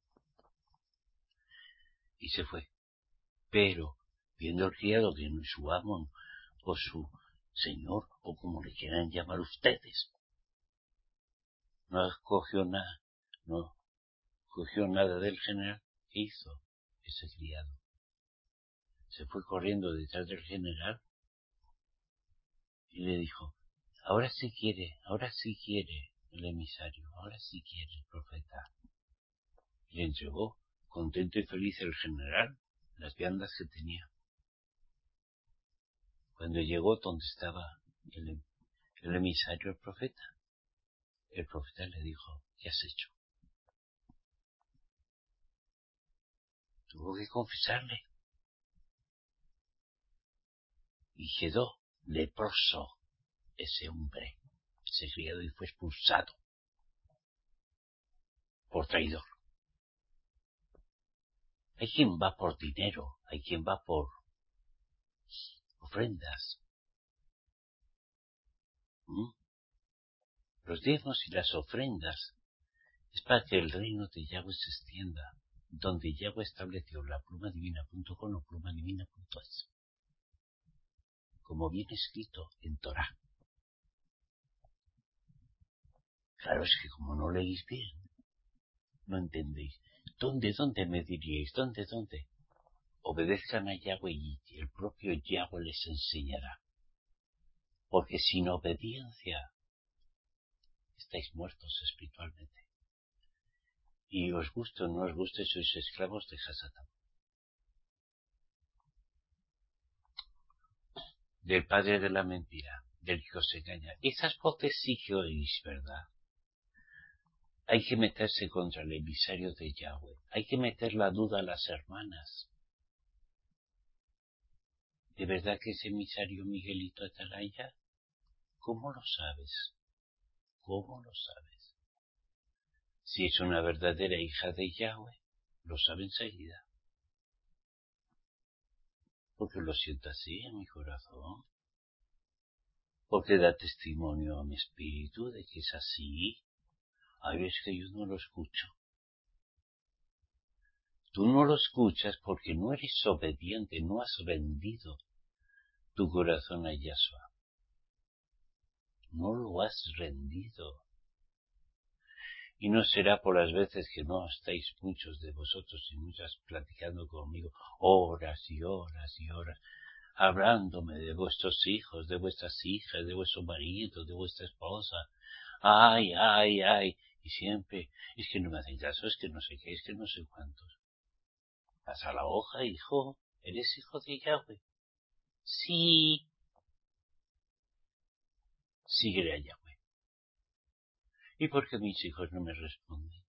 Y se fue. Pero, viendo el criado que no es su amo o su señor, o como le quieran llamar ustedes, no cogió nada, no cogió nada del general, ¿qué hizo ese criado? Se fue corriendo detrás del general y le dijo, ahora sí quiere, ahora sí quiere el emisario, ahora sí quiere el profeta. Y le entregó, contento y feliz el general, las viandas que tenía. Cuando llegó donde estaba el, el emisario, el profeta, el profeta le dijo, ¿qué has hecho? Tuvo que confesarle. Y quedó leproso ese hombre, ese criado, y fue expulsado por traidor. Hay quien va por dinero, hay quien va por ofrendas, ¿Mm? Los diezmos y las ofrendas es para que el reino de Yahweh se extienda, donde Yahweh estableció la pluma divina punto com o pluma divina punto es, como viene escrito en Torah. Claro, es que como no leéis bien, no entendéis. ¿Dónde, dónde me diríais? ¿Dónde, dónde? Obedezcan a Yahweh y el propio Yahweh les enseñará. Porque sin obediencia estáis muertos espiritualmente. Y os guste o no os guste, sois esclavos de Hasatán. Del padre de la mentira, del que os engaña. Esas voces sí que oís, ¿verdad? Hay que meterse contra el emisario de Yahweh. Hay que meter la duda a las hermanas. ¿De verdad que es emisario Miguelito Atalaya? ¿Cómo lo sabes? ¿Cómo lo sabes? Si es una verdadera hija de Yahweh, lo sabe enseguida. Porque lo siento así en mi corazón. Porque da testimonio a mi espíritu de que es así. Ay, es que yo no lo escucho. Tú no lo escuchas porque no eres obediente, no has rendido tu corazón a Yahshua. No lo has rendido. Y no será por las veces que no estáis muchos de vosotros y muchas platicando conmigo horas y horas y horas, hablándome de vuestros hijos, de vuestras hijas, de vuestro marido, de vuestra esposa. Ay, ay, ay. Y siempre, es que no me hacen caso, es que no sé qué, es que no sé cuántos. Pasa la hoja, hijo. ¿Eres hijo de Yahweh? Sí. Síguele a Yahweh. ¿Y por qué mis hijos no me responden?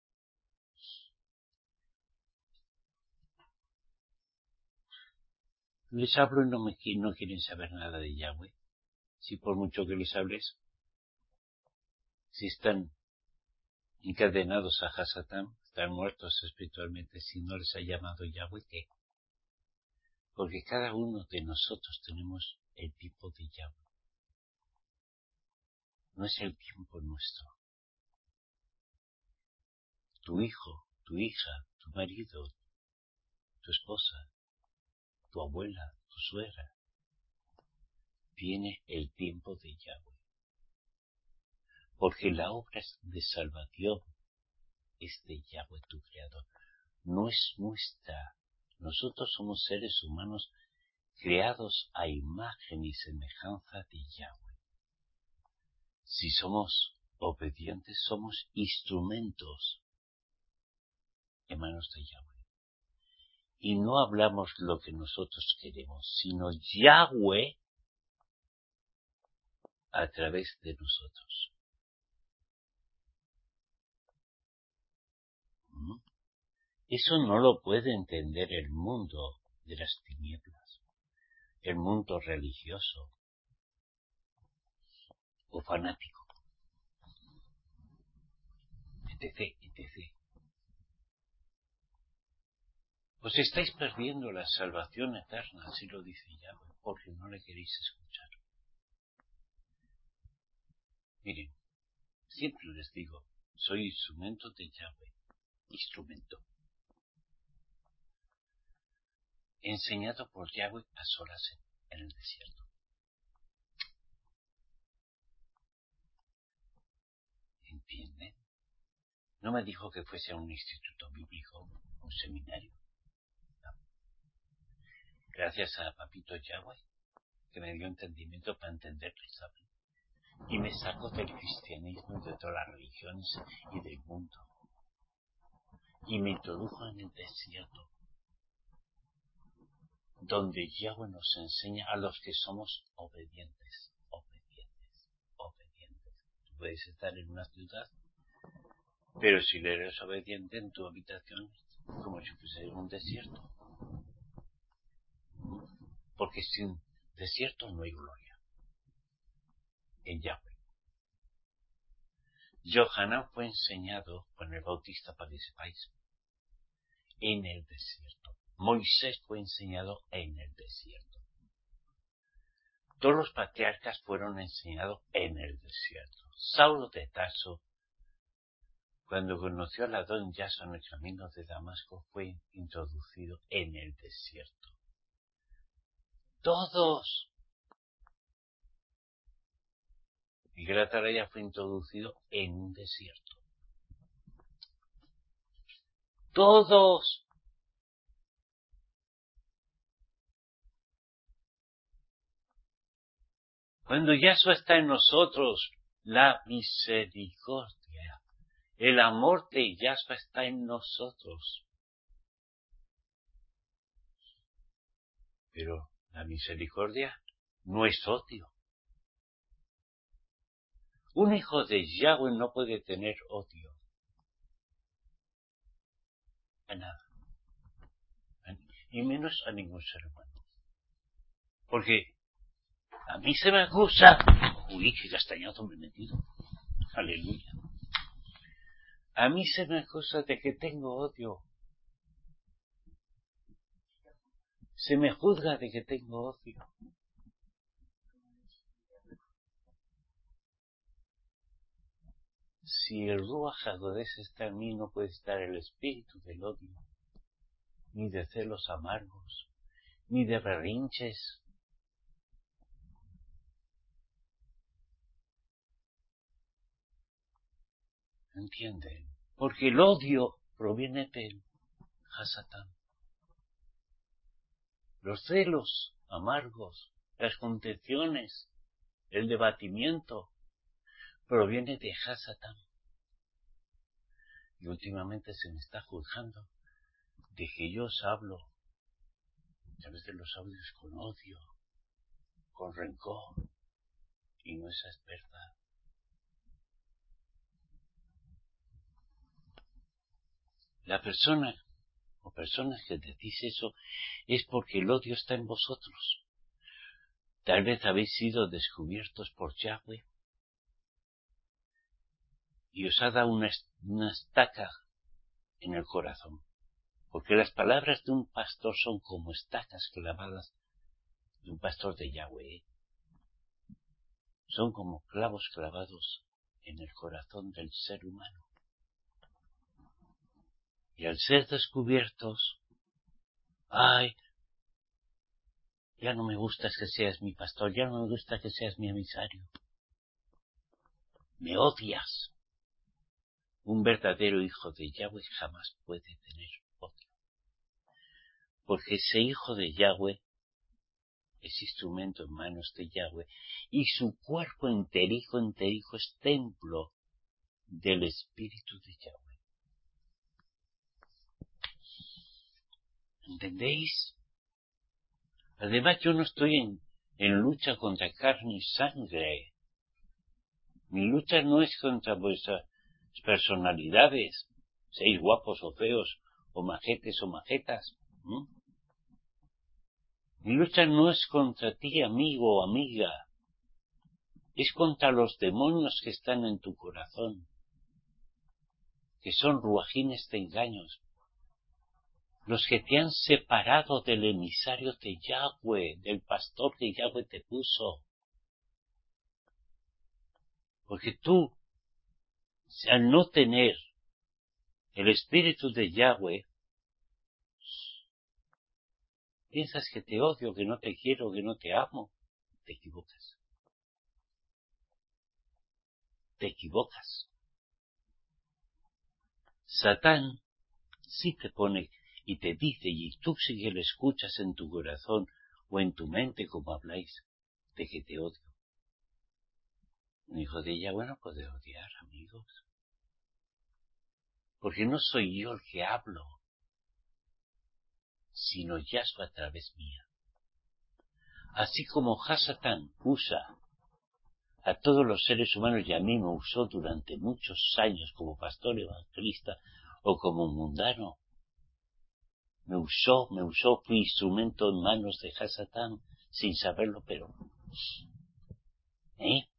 Les hablo y no, me, no quieren saber nada de Yahweh. Si por mucho que les hables, si están encadenados a Hasatán, están muertos espiritualmente, si no les ha llamado Yahweh, ¿qué? Porque cada uno de nosotros tenemos el tiempo de Yahweh. No es el tiempo nuestro. Tu hijo, tu hija, tu marido, tu esposa, tu abuela, tu suegra, tiene el tiempo de Yahweh. Porque la obra de salvación es de Yahweh, tu creador. No es nuestra. Nosotros somos seres humanos creados a imagen y semejanza de Yahweh. Si somos obedientes, somos instrumentos en manos de Yahweh. Y no hablamos lo que nosotros queremos, sino Yahweh a través de nosotros. ¿Mm? Eso no lo puede entender el mundo de las tinieblas, el mundo religioso o fanático, etc, etcétera. Os estáis perdiendo la salvación eterna, así lo dice Yahweh, porque no le queréis escuchar. Miren, siempre les digo, soy instrumento de Yahweh, instrumento. Enseñado por Yahweh a solas en el desierto. ¿Entienden? No me dijo que fuese a un instituto bíblico, un seminario. No. Gracias a Papito Yahweh, que me dio entendimiento para entender el saber. Y me sacó del cristianismo y de todas las religiones y del mundo. Y me introdujo en el desierto, donde Yahweh nos enseña a los que somos obedientes, obedientes, obedientes. Tú puedes estar en una ciudad, pero si le eres obediente en tu habitación, como si fuese en un desierto. Porque sin desierto no hay gloria. En Yahweh. Yohanan fue enseñado con el Bautista, para que sepáis, en el desierto. Moisés fue enseñado en el desierto. Todos los patriarcas fueron enseñados en el desierto. Saulo de Tarso, cuando conoció al Adón Yaso en el camino de Damasco, fue introducido en el desierto. Todos. Miguel Atalaya fue introducido en un desierto. Todos. Cuando Yahshua está en nosotros, la misericordia, el amor de Yahshua está en nosotros. Pero la misericordia no es odio. Un hijo de Yahweh no puede tener odio a nada, y menos a ningún ser humano. Porque a mí se me acusa, uy, qué castañazo me he metido, aleluya. A mí se me acusa de que tengo odio. Se me juzga de que tengo odio. Si el Ruach HaKodesh está en mí, no puede estar el espíritu del odio, ni de celos amargos, ni de berrinches. ¿Entienden? Porque el odio proviene del Hasatán. Los celos amargos, las contenciones, el debatimiento, proviene de Hasatán. Y últimamente se me está juzgando de que yo os hablo, a veces los audios con odio, con rencor, y no esa es verdad. La persona o personas que decís eso es porque el odio está en vosotros. Tal vez habéis sido descubiertos por Yahweh y os ha dado una, una estaca en el corazón. Porque las palabras de un pastor son como estacas clavadas de un pastor de Yahweh. ¿eh? Son como clavos clavados en el corazón del ser humano. Y al ser descubiertos, ay, ya no me gusta que seas mi pastor, ya no me gusta que seas mi emisario. Me odias. Un verdadero hijo de Yahweh jamás puede tener odio. Porque ese hijo de Yahweh es instrumento en manos de Yahweh y su cuerpo enterijo, enterijo es templo del Espíritu de Yahweh. ¿Entendéis? Además yo no estoy en, en lucha contra carne y sangre. Mi lucha no es contra vuestras personalidades, seis guapos o feos, o majetes o majetas. ¿Mm? Mi lucha no es contra ti, amigo o amiga. Es contra los demonios que están en tu corazón, que son ruajines de engaños, los que te han separado del emisario de Yahweh, del pastor que Yahweh te puso. Porque tú, al no tener el espíritu de Yahweh, piensas que te odio, que no te quiero, que no te amo. Te equivocas. Te equivocas. Satán sí te pone y te dice, y tú sí que le escuchas en tu corazón o en tu mente como habláis, de que te odio. Un hijo de Yahweh no puede odiar, amigos. Porque no soy yo el que hablo, sino Yahshua a través mía. Así como Hasatán usa a todos los seres humanos y a mí me usó durante muchos años como pastor evangelista o como mundano, me usó, me usó, fui instrumento en manos de Hasatán sin saberlo, pero ¿eh?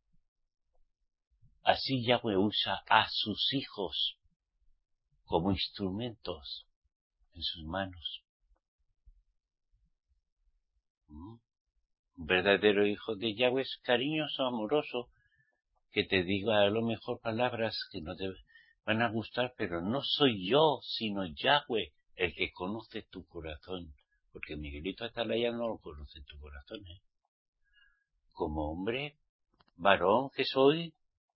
Así Yahweh usa a sus hijos como instrumentos en sus manos. ¿Mm? Un verdadero hijo de Yahweh es cariñoso, amoroso, que te diga a lo mejor palabras que no te van a gustar, pero no soy yo, sino Yahweh el que conoce tu corazón, porque Miguelito Atalaya no lo conoce tu corazón, ¿eh? Como hombre, varón que soy,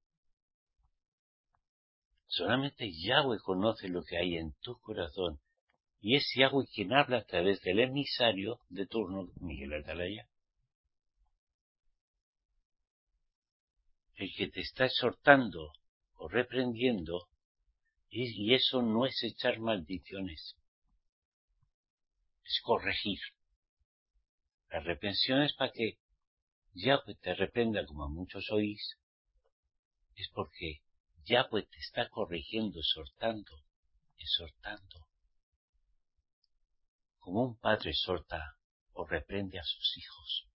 solamente Yahweh conoce lo que hay en tu corazón, y es Yahweh quien habla a través del emisario de turno, Miguel Atalaya. El que te está exhortando o reprendiendo, y eso no es echar maldiciones, es corregir. La reprensión es para que Yahweh te reprenda, como muchos oís, es porque Yahweh te está corrigiendo, exhortando, exhortando. Como un padre exhorta o reprende a sus hijos.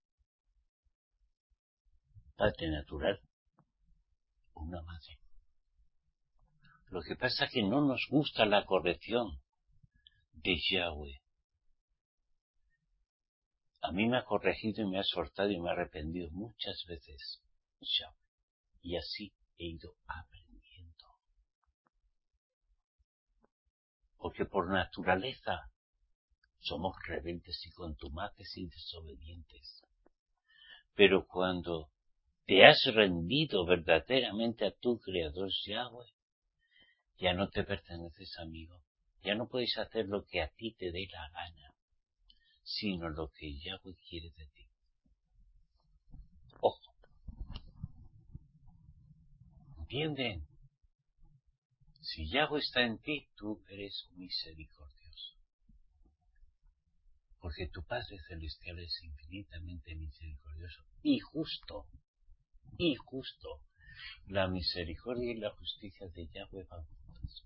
Padre natural, una madre. Lo que pasa es que no nos gusta la corrección de Yahweh. A mí me ha corregido y me ha exhortado y me ha arrepentido muchas veces Yahweh. Y así he ido aprendiendo. Porque por naturaleza somos rebeldes y contumaces y desobedientes. Pero cuando te has rendido verdaderamente a tu Creador Yahweh, ya no te perteneces, amigo. Ya no puedes hacer lo que a ti te dé la gana, sino lo que Yahweh quiere de ti. Ojo. ¿Entienden? Si Yahweh está en ti, tú eres misericordioso. Porque tu Padre Celestial es infinitamente misericordioso y justo. Y justo. La misericordia y la justicia de Yahweh van juntas.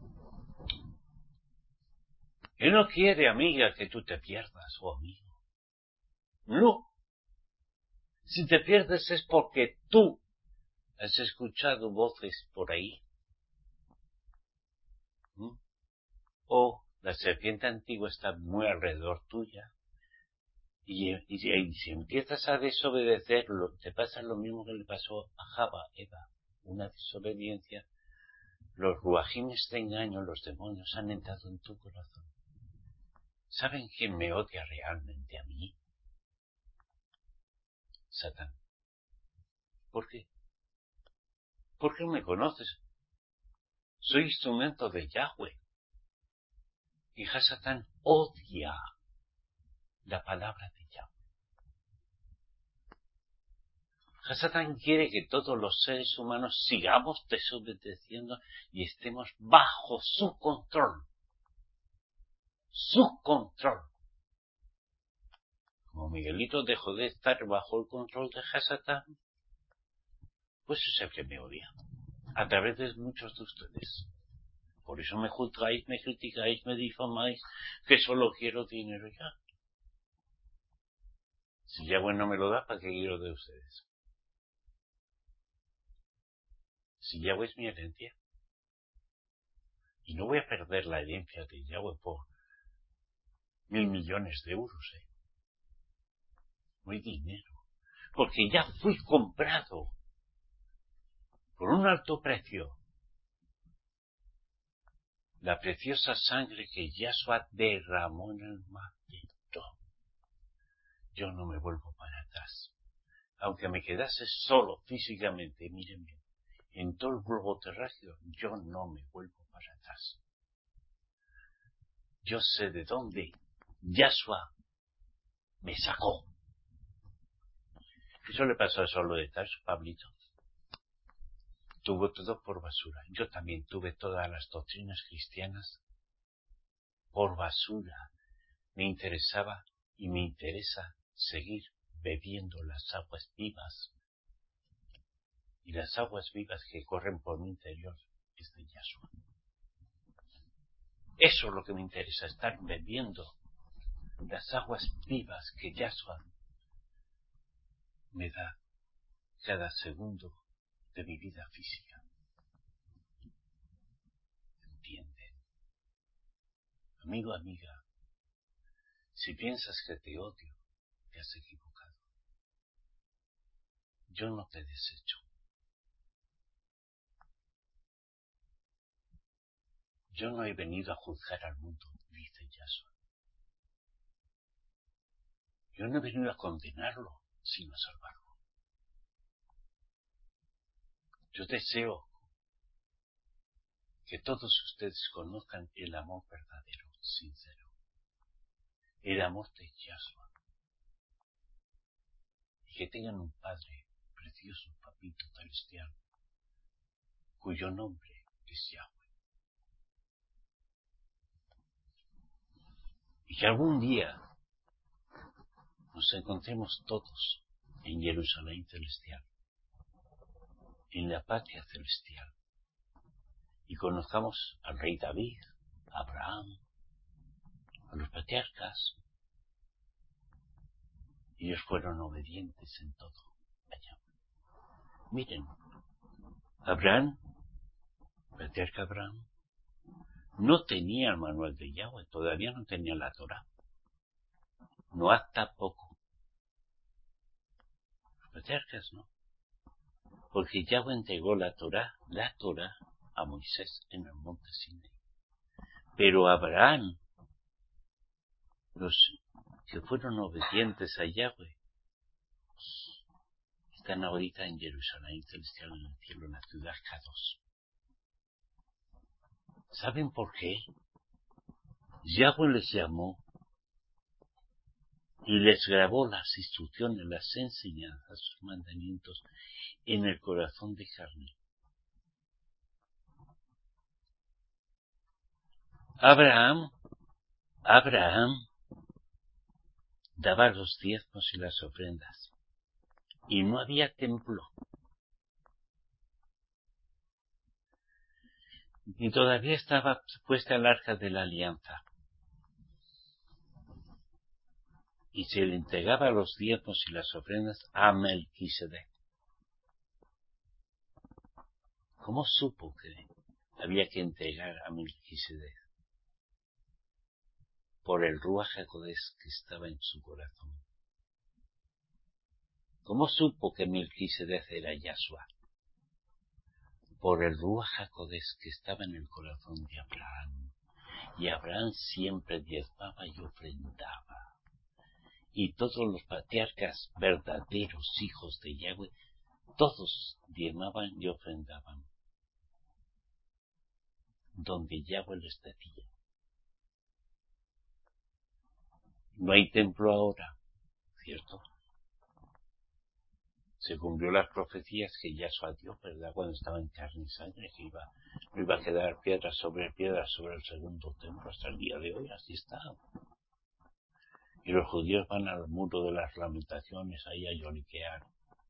Él no quiere, amiga, que tú te pierdas, o amigo. No. Si te pierdes es porque tú has escuchado voces por ahí. ¿Mm? O la serpiente antigua está muy alrededor tuya. Y, y, y si empiezas a desobedecerlo, te pasa lo mismo que le pasó a Java, Eva. Una desobediencia. Los ruajines de engaño, los demonios, han entrado en tu corazón. ¿Saben quién me odia realmente a mí? Satán. ¿Por qué? Porque me conoces. Soy instrumento de Yahweh. Y Satán odia la palabra de Yahweh. Satán quiere que todos los seres humanos sigamos desobedeciendo y estemos bajo su control. Su control. Como Miguelito dejó de estar bajo el control de Satán, pues es el que me odia. A través de muchos de ustedes. Por eso me juzgáis, me criticáis, me difamáis, que solo quiero dinero ya. Si Yahweh no me lo da, ¿para qué quiero de ustedes? Si Yahweh es mi herencia. Y no voy a perder la herencia de Yahweh por mil millones de euros, ¿eh? No hay dinero. Porque ya fui comprado por un alto precio. La preciosa sangre que Yahshua derramó en el maldito. Yo no me vuelvo para atrás. Aunque me quedase solo físicamente, miren bien, en todo el globo terráqueo, yo no me vuelvo para atrás. Yo sé de dónde Yahshua me sacó. Eso le pasó a Saulo de Tarso, Pablito. Tuvo todo por basura. Yo también tuve todas las doctrinas cristianas por basura. Me interesaba y me interesa seguir bebiendo las aguas vivas. Y las aguas vivas que corren por mi interior es de Yahshua. Eso es lo que me interesa, estar bebiendo las aguas vivas que Yahshua me da cada segundo de mi vida física. ¿Entienden? Amigo, amiga, si piensas que te odio, te has equivocado. yo no te desecho. Yo no he venido a juzgar al mundo, dice Yahshua. Yo no he venido a condenarlo, sino a salvarlo. Yo deseo que todos ustedes conozcan el amor verdadero, sincero. El amor de Yahshua. Y que tengan un Padre precioso, Papito Celestial, cuyo nombre es Yahweh. Y que algún día nos encontremos todos en Jerusalén celestial, en la patria celestial, y conozcamos al rey David, a Abraham, a los patriarcas. Ellos fueron obedientes en todo allá. Miren, Abraham, patriarca Abraham, no tenía el manual de Yahweh, todavía no tenía la Torá. No hasta poco. Los patriarcas no. Porque Yahweh entregó la Torá, la Torá, a Moisés en el monte Sinaí. Pero Abraham, los que fueron obedientes a Yahweh, están ahorita en Jerusalén celestial, en el cielo, en la ciudad Kadosh. ¿Saben por qué? Yahweh les llamó y les grabó las instrucciones, las enseñanzas, sus mandamientos en el corazón de carne. Abraham, Abraham daba los diezmos y las ofrendas, y no había templo, y todavía estaba puesta el arca de la alianza, y se le entregaba los diezmos y las ofrendas a Melquisedec. ¿Cómo supo que había que entregar a Melquisedec? Por el Ruach HaKodesh que estaba en su corazón. ¿Cómo supo que Melquisedec era Yahshua? Por el Ruach HaKodesh que estaba en el corazón de Abraham. Y Abraham siempre diezmaba y ofrendaba. Y todos los patriarcas verdaderos hijos de Yahweh, todos diezmaban y ofrendaban. Donde Yahweh les decía. No hay templo ahora, ¿cierto? Se cumplió las profecías que Yahshua dio, ¿verdad? Cuando estaba en carne y sangre, que iba, no iba a quedar piedra sobre piedra sobre el segundo templo hasta el día de hoy, así está. Y los judíos van al muro de las lamentaciones ahí a lloriquear.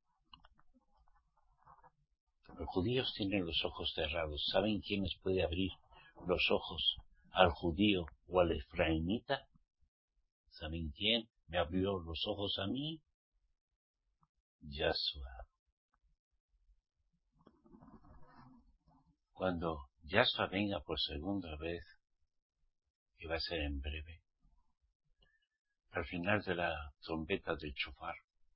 Los judíos tienen los ojos cerrados. ¿Saben quién les puede abrir los ojos al judío o al efraimita? ¿Saben quién me abrió los ojos a mí? Yahshua. Cuando Yahshua venga por segunda vez, que va a ser en breve, al final de la trompeta del shofar,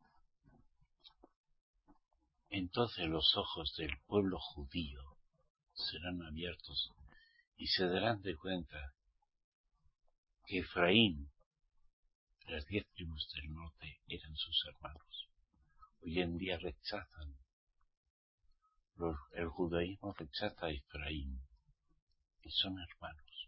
entonces los ojos del pueblo judío serán abiertos y se darán de cuenta que Efraín, las diez tribus del norte, eran sus hermanos. Hoy en día rechazan, los, el judaísmo rechaza a Efraín, y son hermanos.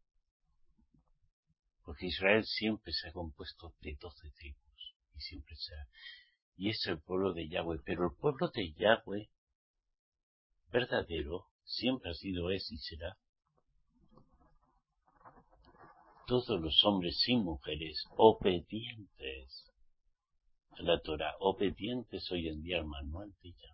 Porque Israel siempre se ha compuesto de doce tribus, y siempre se ha, y es el pueblo de Yahweh, pero el pueblo de Yahweh verdadero siempre ha sido, es y será. Todos los hombres y mujeres obedientes a la Torah, obedientes hoy en día al manual de Yahweh.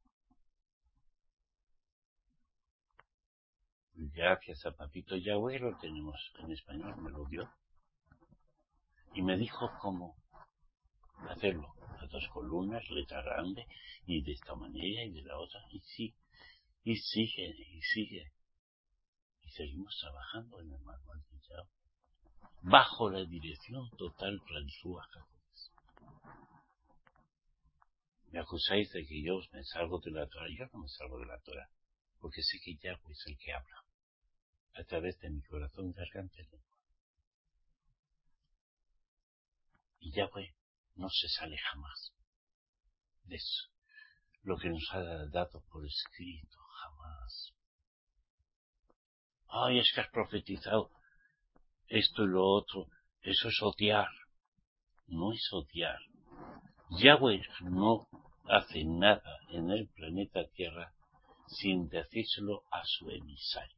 Gracias a Papito Yahweh lo tenemos en español, me lo dio. Y me dijo cómo hacerlo. Las dos columnas, letra grande, y de esta manera y de la otra, y sí, y sigue, y sigue. Y seguimos trabajando en el manual de Yahweh, bajo la dirección total del Ruach HaKodesh. Me acusáis de que yo me salgo de la Torah. Yo no me salgo de la Torah, porque sé que Yahweh es el que habla, a través de mi corazón, garganta y lengua. Y Yahweh no se sale jamás de eso. Lo que nos ha dado por escrito, jamás. Ay, es que has profetizado esto y lo otro. Eso es odiar. No es odiar. Yahweh no hace nada en el planeta Tierra sin decírselo a su emisario,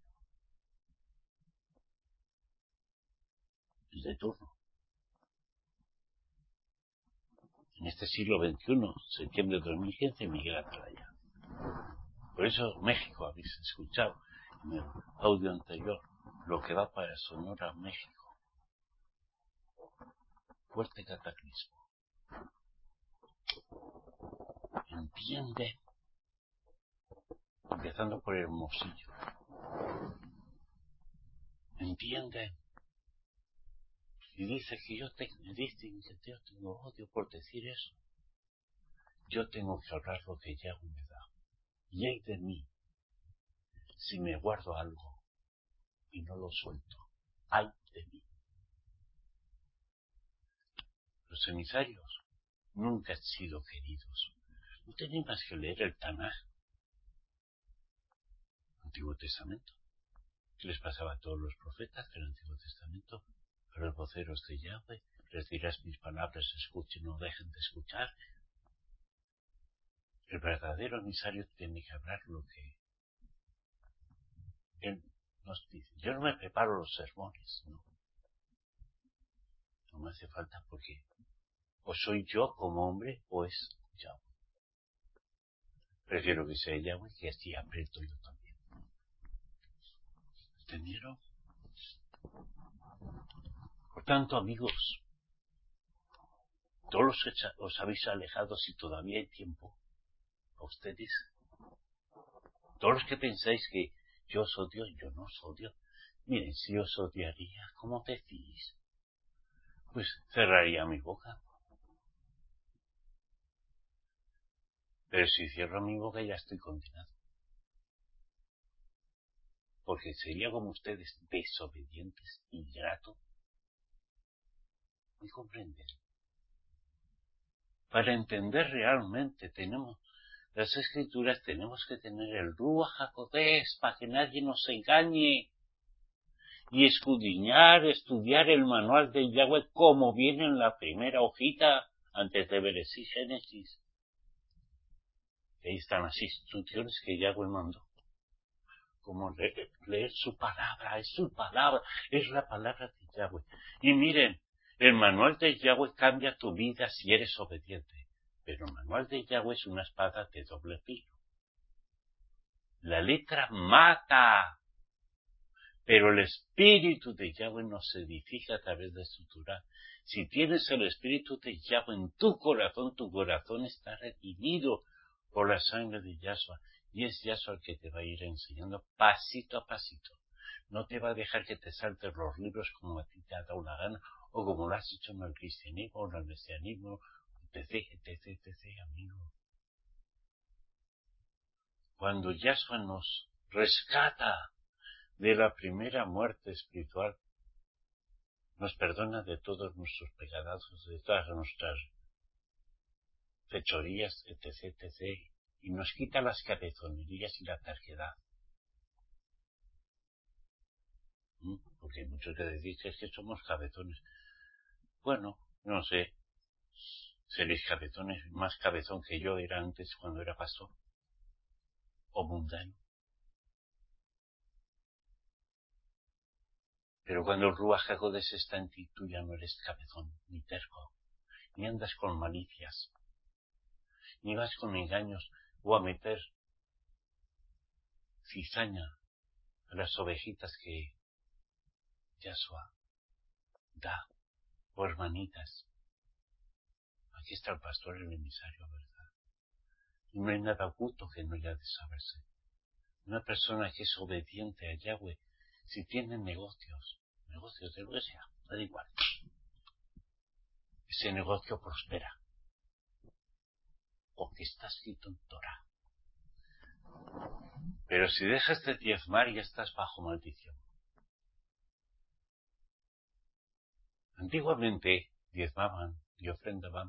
el de turno. En este siglo veintiuno, septiembre de dos mil quince, Miguel Atalaya. Por eso México, habéis escuchado en el audio anterior, lo que va para Sonora, México. Fuerte cataclismo. Entiende, empezando por Hermosillo. Entiende. Y dice que yo tengo, dicen que yo tengo odio por decir eso. Yo tengo que hablar lo que Yahweh me da. Y hay de mí, si me guardo algo y no lo suelto. Hay de mí. Los emisarios nunca han sido queridos. No tenéis más que leer el Tanaj, Antiguo Testamento. ¿Qué les pasaba a todos los profetas del Antiguo Testamento? A los voceros de Yahweh, les dirás mis palabras, escuchen, no dejen de escuchar. El verdadero emisario tiene que hablar lo que él nos dice. Yo no me preparo los sermones, no. No me hace falta porque o soy yo como hombre o es Yahweh. Prefiero que sea Yahweh, que así aprieto yo también. ¿Entendieron? Por tanto, amigos, todos los que os habéis alejado, si todavía hay tiempo, a ustedes, todos los que pensáis que yo os odio, yo no os odio. Miren, si os odiaría, ¿cómo decís? Pues cerraría mi boca. Pero si cierro mi boca ya estoy condenado. Porque sería como ustedes, desobedientes, ingratos. ¿Me comprenden? Para entender realmente tenemos las escrituras, tenemos que tener el Ruach HaKodesh para que nadie nos engañe. Y escudriñar, estudiar el manual de Yahweh como viene en la primera hojita antes de Bereshit Génesis. Ahí están las instrucciones que Yahweh mandó. Como leer, leer su palabra, es su palabra, es la palabra de Yahweh. Y miren, el manual de Yahweh cambia tu vida si eres obediente. Pero el manual de Yahweh es una espada de doble filo. La letra mata. Pero el espíritu de Yahweh nos edifica a través de su Torah. Si tienes el espíritu de Yahweh en tu corazón, tu corazón está redimido por la sangre de Yahshua. Y es Yahshua el que te va a ir enseñando pasito a pasito. No te va a dejar que te saltes los libros como a ti te ha dado la gana, o como lo has hecho en el cristianismo, o en el mesianismo, etc, etc, etc, amigo. Cuando Yahshua nos rescata de la primera muerte espiritual, nos perdona de todos nuestros pecados, de todas nuestras fechorías, etc, etc, y nos quita las cabezonerías y la terquedad. ¿Mm? Porque hay muchos que decís que es que somos cabezones. Bueno, no sé, seréis cabezones, más cabezón que yo era antes cuando era pastor, o mundano. Pero cuando el Ruach HaKodesh está en ti, tú ya no eres cabezón, ni terco, ni andas con malicias, ni vas con engaños, o a meter cizaña a las ovejitas que Yahshua da, o hermanitas. Aquí está el pastor, el emisario, ¿verdad? Y no hay nada oculto que no haya de saberse. Una persona que es obediente a Yahweh, si tiene negocios, negocios de lo que sea, da igual, ese negocio prospera. porque está escrito en Torá. Pero si dejas de diezmar, ya estás bajo maldición. Antiguamente diezmaban y ofrendaban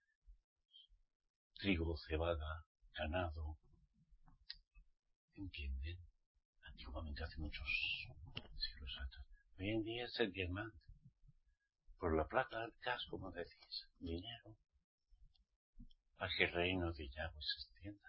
trigo, cebada, ganado. ¿Entienden? Antiguamente, hace muchos siglos atrás. Hoy en día se diezman por la plata del gas, como decís, dinero, para que el reino de Yahweh se extienda.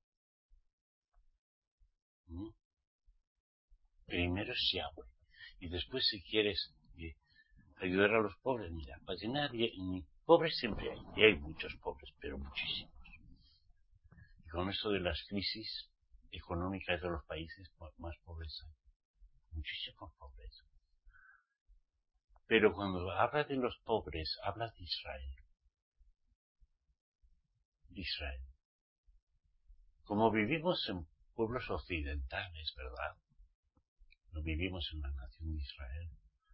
¿Mm? Primero es Yahweh. Y después, si quieres eh, ayudar a los pobres, mira, para llenar, pobres siempre hay, y hay muchos pobres, pero muchísimos. Y con esto de las crisis económicas de los países, más pobreza hay. Muchísimos pobres. Pero cuando habla de los pobres, habla de Israel. De Israel. Como vivimos en pueblos occidentales, ¿verdad? No vivimos en la nación de Israel.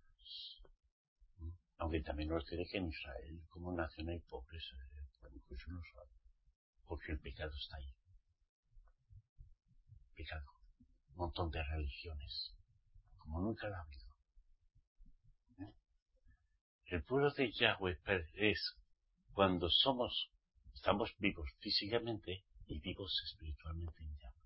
Aunque también os diré que en Israel, como nación, hay pobres, eh, pues yo no sabe. Porque el pecado está ahí. Pecado. Un montón de religiones. Como nunca la ha habido. ¿Eh? El pueblo de Yahweh es cuando somos, estamos vivos físicamente y vivos espiritualmente en Yahweh.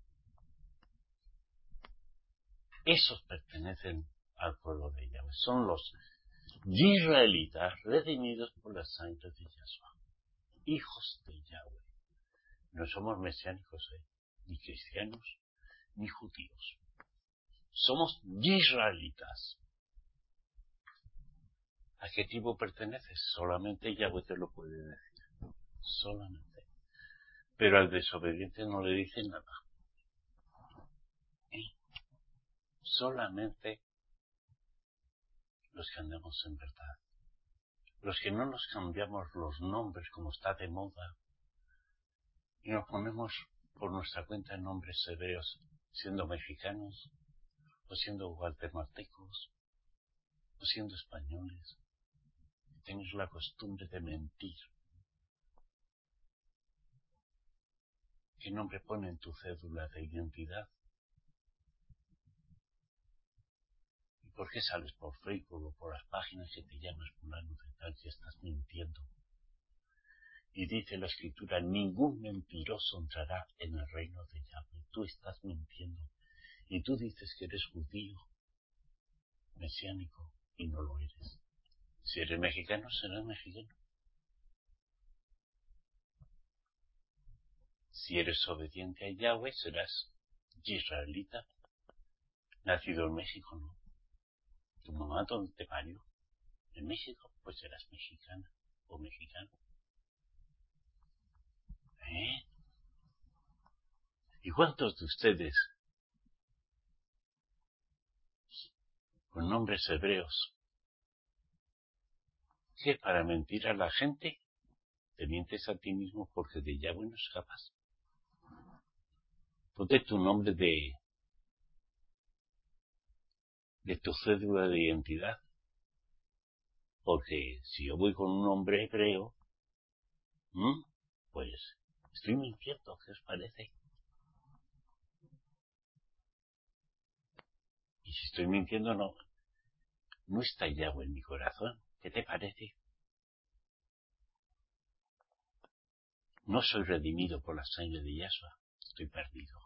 Esos pertenecen al pueblo de Yahweh. Son los israelitas redimidos por la sangre de Yahshua. Hijos de Yahweh. No somos mesiánicos, ¿eh? Ni cristianos, ni judíos. Somos israelitas. ¿A qué tribu perteneces? Solamente Yahweh te lo puede decir. Solamente. Pero al desobediente no le dice nada. ¿Eh? Solamente los que andamos en verdad. Los que no nos cambiamos los nombres como está de moda y nos ponemos por nuestra cuenta nombres hebreos, siendo mexicanos, o siendo guatemaltecos, o siendo españoles. Tienes la costumbre de mentir. ¿Qué nombre pone en tu cédula de identidad? ¿Y por qué sales por Facebook o por las páginas que te llamas fulano de tal y estás mintiendo? Y dice la Escritura, ningún mentiroso entrará en el reino de Yahweh. Tú estás mintiendo. Y tú dices que eres judío, mesiánico, y no lo eres. Si eres mexicano, serás mexicano. Si eres obediente a Yahweh, serás israelita, nacido en México, ¿no? Tu mamá, ¿dónde te parió? En México, pues serás mexicana o mexicano. ¿Eh? ¿Y cuántos de ustedes, con nombres hebreos, que para mentir a la gente, te mientes a ti mismo porque de Yahweh no escapas? Ponte tu nombre de, de tu cédula de identidad. Porque si yo voy con un nombre hebreo, ¿m? pues estoy mintiendo, ¿qué os parece? Y si estoy mintiendo, no, no está Yahweh en mi corazón. ¿Qué te parece? No soy redimido por la sangre de Yahshua, estoy perdido.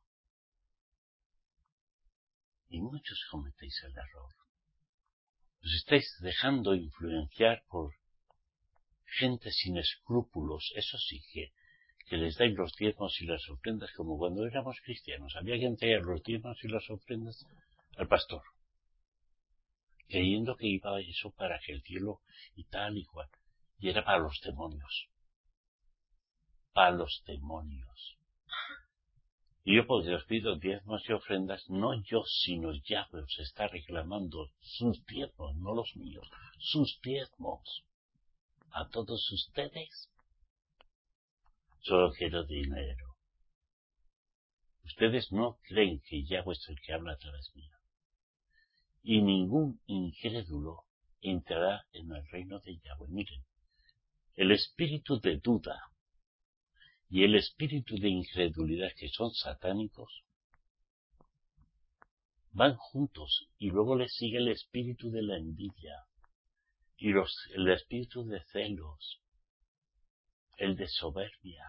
Y muchos cometéis el error. Os estáis dejando influenciar por gente sin escrúpulos, eso sí que, que les dais los diezmos y las ofrendas como cuando éramos cristianos. Había que entregar los diezmos y las ofrendas al pastor, creyendo que iba eso para que el cielo y tal y cual. Y era para los demonios. Para los demonios. Y yo porque os pido diezmos y ofrendas, no yo, sino Yahweh os está reclamando sus diezmos, no los míos, sus diezmos. A todos ustedes, solo quiero dinero. Ustedes no creen que Yahweh es el que habla a través mío. Y ningún incrédulo entrará en el reino de Yahweh. Miren, el espíritu de duda y el espíritu de incredulidad, que son satánicos, van juntos, y luego le sigue el espíritu de la envidia, y los, el espíritu de celos, el de soberbia,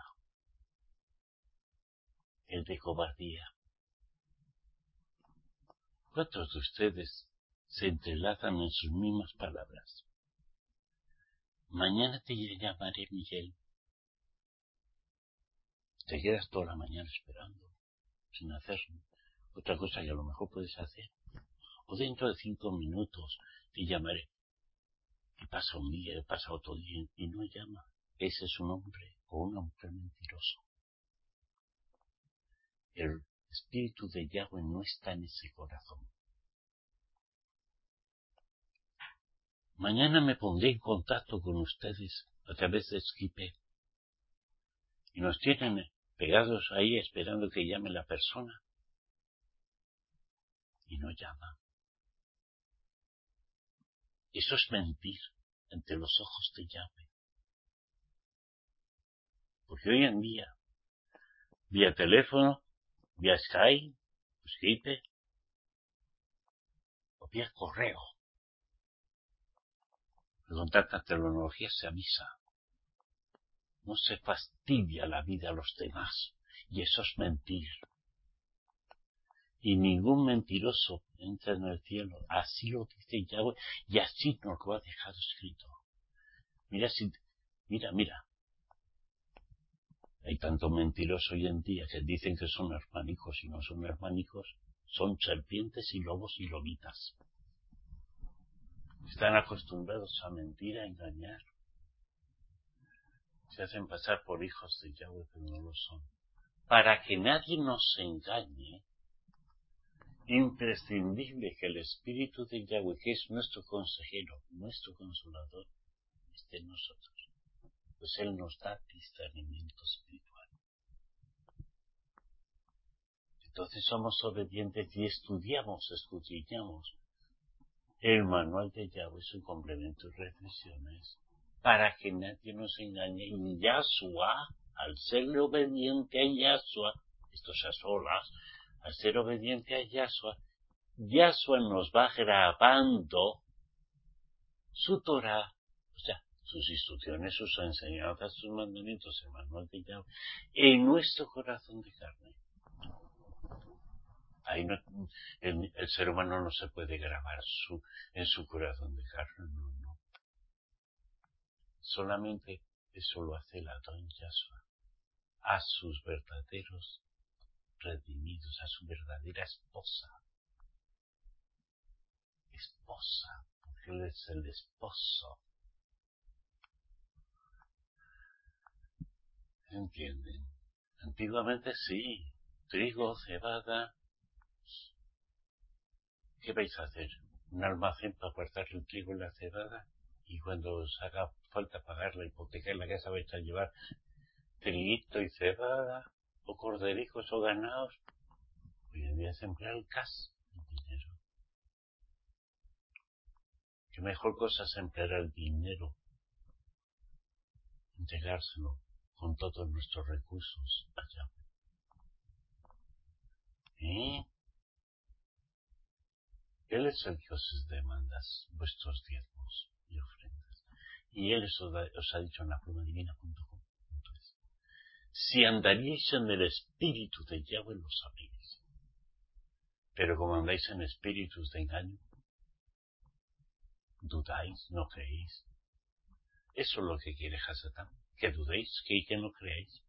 el de cobardía. ¿Cuántos de ustedes se entrelazan en sus mismas palabras? Mañana te llamaré Miguel. Te quedas toda la mañana esperando, sin hacer otra cosa que a lo mejor puedes hacer. O dentro de cinco minutos te llamaré. Y pasa un día, y pasa otro día, y no llama. Ese es un hombre o una mujer mentiroso. El espíritu de Yahweh no está en ese corazón. Mañana me pondré en contacto con ustedes a través de Skype. Y nos tienen pegados ahí esperando que llame la persona. Y no llama. Eso es mentir ante los ojos de Yahweh. Porque hoy en día, vía teléfono, vía Skype, Skype, o vía correo, con tanta tecnología se avisa. No se fastidia la vida a los demás. Y eso es mentir. Y ningún mentiroso entra en el cielo. Así lo dice Yahweh, y así nos lo ha dejado escrito. Mira, si, mira, mira. Hay tanto mentiroso hoy en día que dicen que son hermanicos y no son hermanicos. Son serpientes y lobos y lobitas. Están acostumbrados a mentir, a engañar. Se hacen pasar por hijos de Yahweh, pero no lo son. Para que nadie nos engañe, imprescindible que el Espíritu de Yahweh, que es nuestro consejero, nuestro consolador, esté en nosotros. Pues Él nos da discernimiento espiritual. Entonces somos obedientes y estudiamos, escudriñamos el manual de Yahweh, su complemento y reflexiones, para que nadie nos engañe. Y Yahshua, al ser obediente a Yahshua, esto es a solas, al ser obediente a Yahshua, Yahshua nos va grabando su Torah, o sea, sus instrucciones, sus enseñanzas, sus mandamientos, el manual de Yahweh, en nuestro corazón de carne. Ahí no, el, el ser humano no se puede grabar su, en su corazón de carne, no, no. Solamente eso lo hace el Adón Yahshua a sus verdaderos redimidos, a su verdadera esposa. Esposa, porque Él es el esposo. ¿Entienden? Antiguamente sí, trigo, cebada. ¿Qué vais a hacer? ¿Un almacén para guardar el trigo y la cebada? Y cuando os haga falta pagar la hipoteca en la casa vais a llevar triguito y cebada, o cordericos o ganados. Hoy en día es emplear el cash, el dinero. ¿Qué mejor cosa es emplear el dinero? Entregárselo con todos nuestros recursos allá. ¿Eh? Él es el que os demanda vuestros diezmos y ofrendas. Y Él os ha, os ha dicho en la pluma divina punto com. Si andaríais en el espíritu de Yahweh, lo sabréis. Pero como andáis en espíritus de engaño, dudáis, no creéis. Eso es lo que quiere Hasatán, que dudéis, que, que no creáis.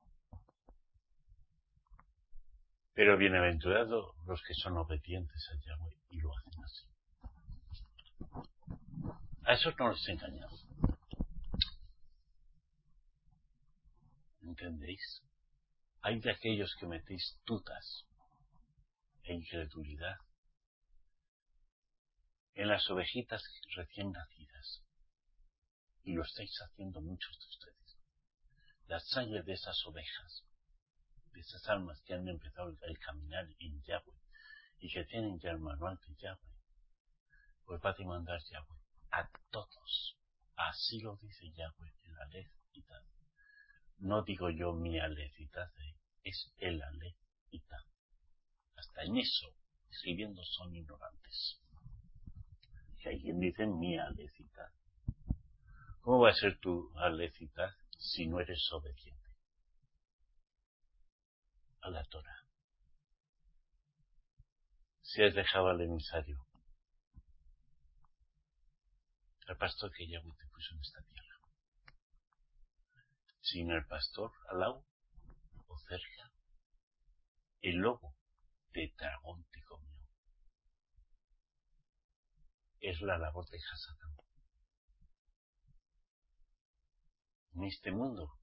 Pero bienaventurados los que son obedientes a Yahweh y lo hacen así. A esos no les engañamos. ¿Entendéis? Hay de aquellos que metéis dudas e incredulidad en las ovejitas recién nacidas. Y lo estáis haciendo muchos de ustedes. La sangre de esas ovejas, de esas almas que han empezado el caminar en Yahweh y que tienen ya el manual de Yahweh, pues va a demandar Yahweh a todos. Así lo dice Yahweh en la ley y tal. No digo yo mi alecita, es el alecita. Hasta en eso, escribiendo, son ignorantes. Si alguien dice mi alecita, ¿cómo va a ser tu alecita si no eres obediente a la Torah? Si has dejado al emisario, al pastor que Yahweh te puso en esta tierra. Sin el pastor al lado o cerca, el lobo de dragón te comió. Es la labor de Hasatán. En este mundo,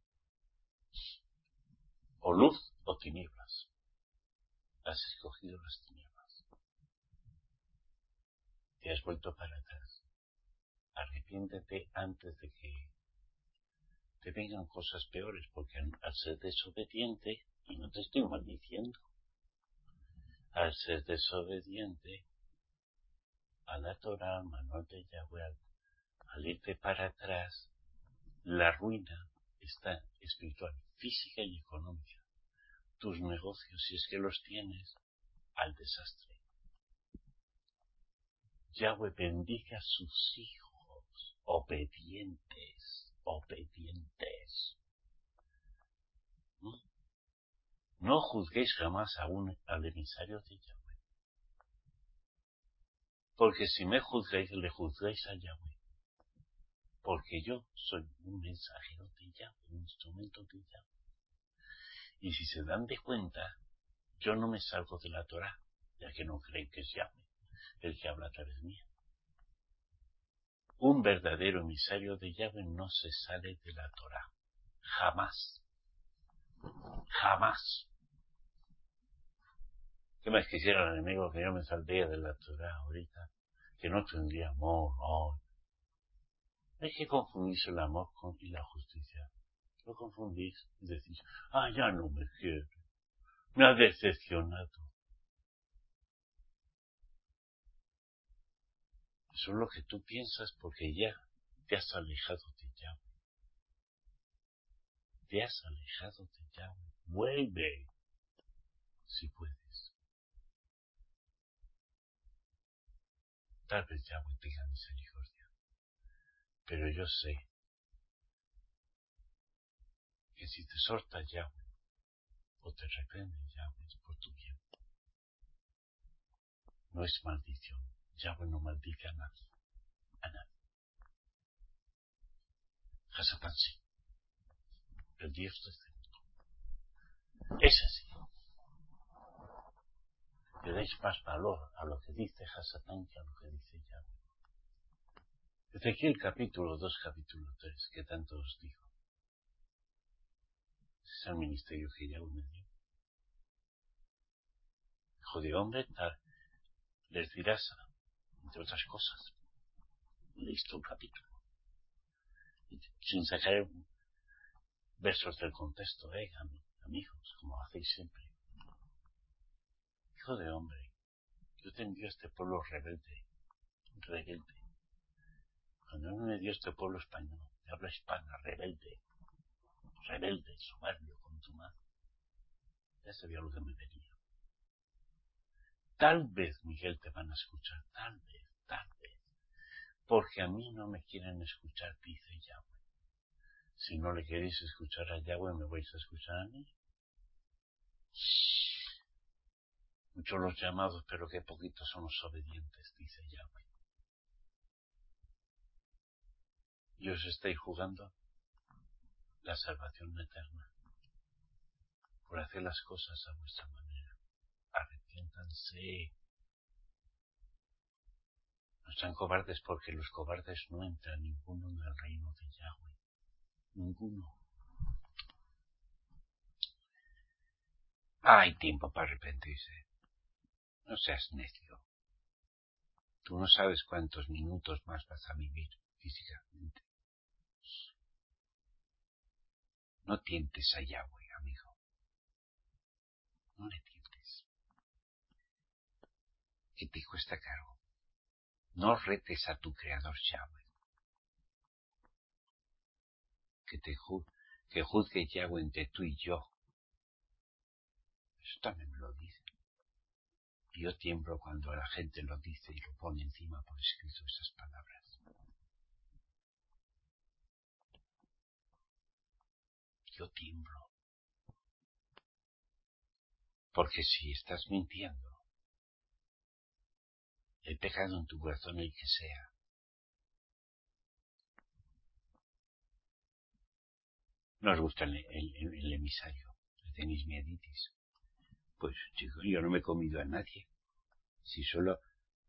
o luz o tinieblas. Has escogido las tinieblas. Te has vuelto para atrás. Arrepiéntete antes de que te vengan cosas peores, porque al ser desobediente, y no te estoy maldiciendo, al ser desobediente a la Torah, al manual de Yahweh, al, al irte para atrás, la ruina está espiritual, física y económica. Tus negocios, si es que los tienes, al desastre. Yahweh bendiga a sus hijos, obedientes, obedientes. ¿No? No juzguéis jamás a un, al emisario de Yahweh. Porque si me juzgáis, le juzgáis a Yahweh. Porque yo soy un mensajero de Yahweh, un instrumento de Yahweh. Y si se dan de cuenta, yo no me salgo de la Torah, ya que no creen que es Yahweh el que habla a través mía. Un verdadero emisario de Yahweh no se sale de la Torah. Jamás. Jamás. ¿Qué más quisiera el enemigo que yo me saldría de la Torah ahorita? Que no tendría amor, no. Hay que confundir el amor con y la justicia. Lo confundís y decís, ah, ya no me quiere. Me ha decepcionado. Eso es lo que tú piensas porque ya te has alejado de Yahweh. Te has alejado de Yahweh. Vuelve, si puedes. Tal vez Yahweh tenga misericordia. Pero yo sé que si te solta Yahweh o te reprende Yahweh es por tu bien. No es maldición. Yahweh no maldice a nadie. A nadie. Hasatán sí. El Dios de este mundo. Es así. Le dais más valor a lo que dice Hasatán que a lo que dice Yahweh. Ezequiel capítulo dos, capítulo tres, que tanto os digo. Es el ministerio que Yahweh me dio. Hijo de hombre, tal, les dirás, entre otras cosas, listo un capítulo. Sin sacar versos del contexto, eh, amigos, como hacéis siempre. Hijo de hombre, yo te envío a este pueblo rebelde, rebelde. Cuando me dio este pueblo español, de habla hispana, rebelde, rebelde, soberbio, contumaz, ya sabía lo que me venía. Tal vez, Miguel, te van a escuchar, tal vez, tal vez, porque a mí no me quieren escuchar, dice Yahweh. Si no le queréis escuchar a Yahweh, ¿me vais a escuchar a mí? Muchos los llamados, pero qué poquitos son los obedientes, dice Yahweh. Y os estáis jugando la salvación eterna por hacer las cosas a vuestra manera. Arrepiéntanse. No sean cobardes porque los cobardes no entran ninguno en el reino de Yahweh. Ninguno. Hay tiempo para arrepentirse. No seas necio. Tú no sabes cuántos minutos más vas a vivir físicamente. No tientes a Yahweh, amigo. No le tientes. Que te cuesta caro. No retes a tu creador Yahweh. Que te, que juzgue Yahweh entre tú y yo. Eso también me lo dice. Yo tiemblo cuando la gente lo dice y lo pone encima por escrito esas palabras. Yo tiemblo. Porque si estás mintiendo, el pecado en tu corazón, el que sea, no os gusta el, el, el emisario, tenéis mieditis. Pues chicos, yo no me he comido a nadie. Si solo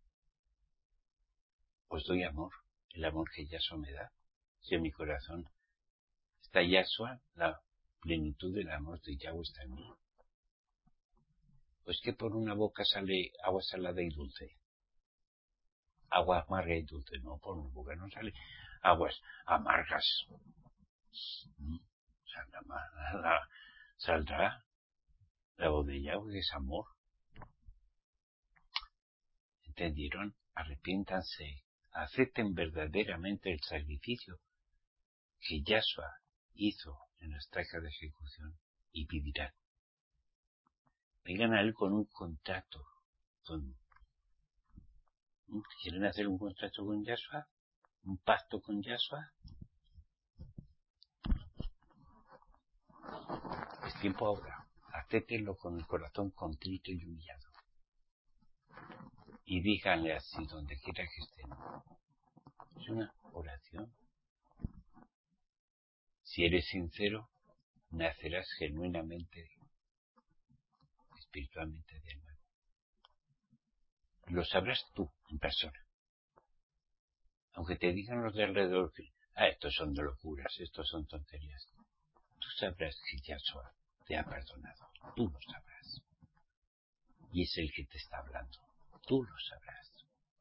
os doy amor, el amor que Yahshua me da. Si en mi corazón está Yahshua, la plenitud del amor de Yahweh está en mí. Pues que por una boca sale agua salada y dulce. Agua amarga y dulce. No, por una boca no sale aguas amargas. ¿Mm? Saldrá, la, saldrá la voz de Yahweh, que es amor. ¿Entendieron? Arrepiéntanse. Acepten verdaderamente el sacrificio que Yahshua hizo en la estaca de ejecución y vivirán. Vengan a él con un contrato. Con, ¿quieren hacer un contrato con Yahshua? ¿Un pacto con Yahshua? Es tiempo ahora. Acéptenlo con el corazón contrito y humillado. Y díganle así donde quiera que estén. Es una oración. Si eres sincero, nacerás genuinamente, espiritualmente de nuevo. Lo sabrás tú en persona. Aunque te digan los de alrededor que, ah, estos son de locuras, estos son tonterías. Tú sabrás que Yahshua te ha perdonado. Tú lo sabrás. Y es el que te está hablando. Tú lo sabrás.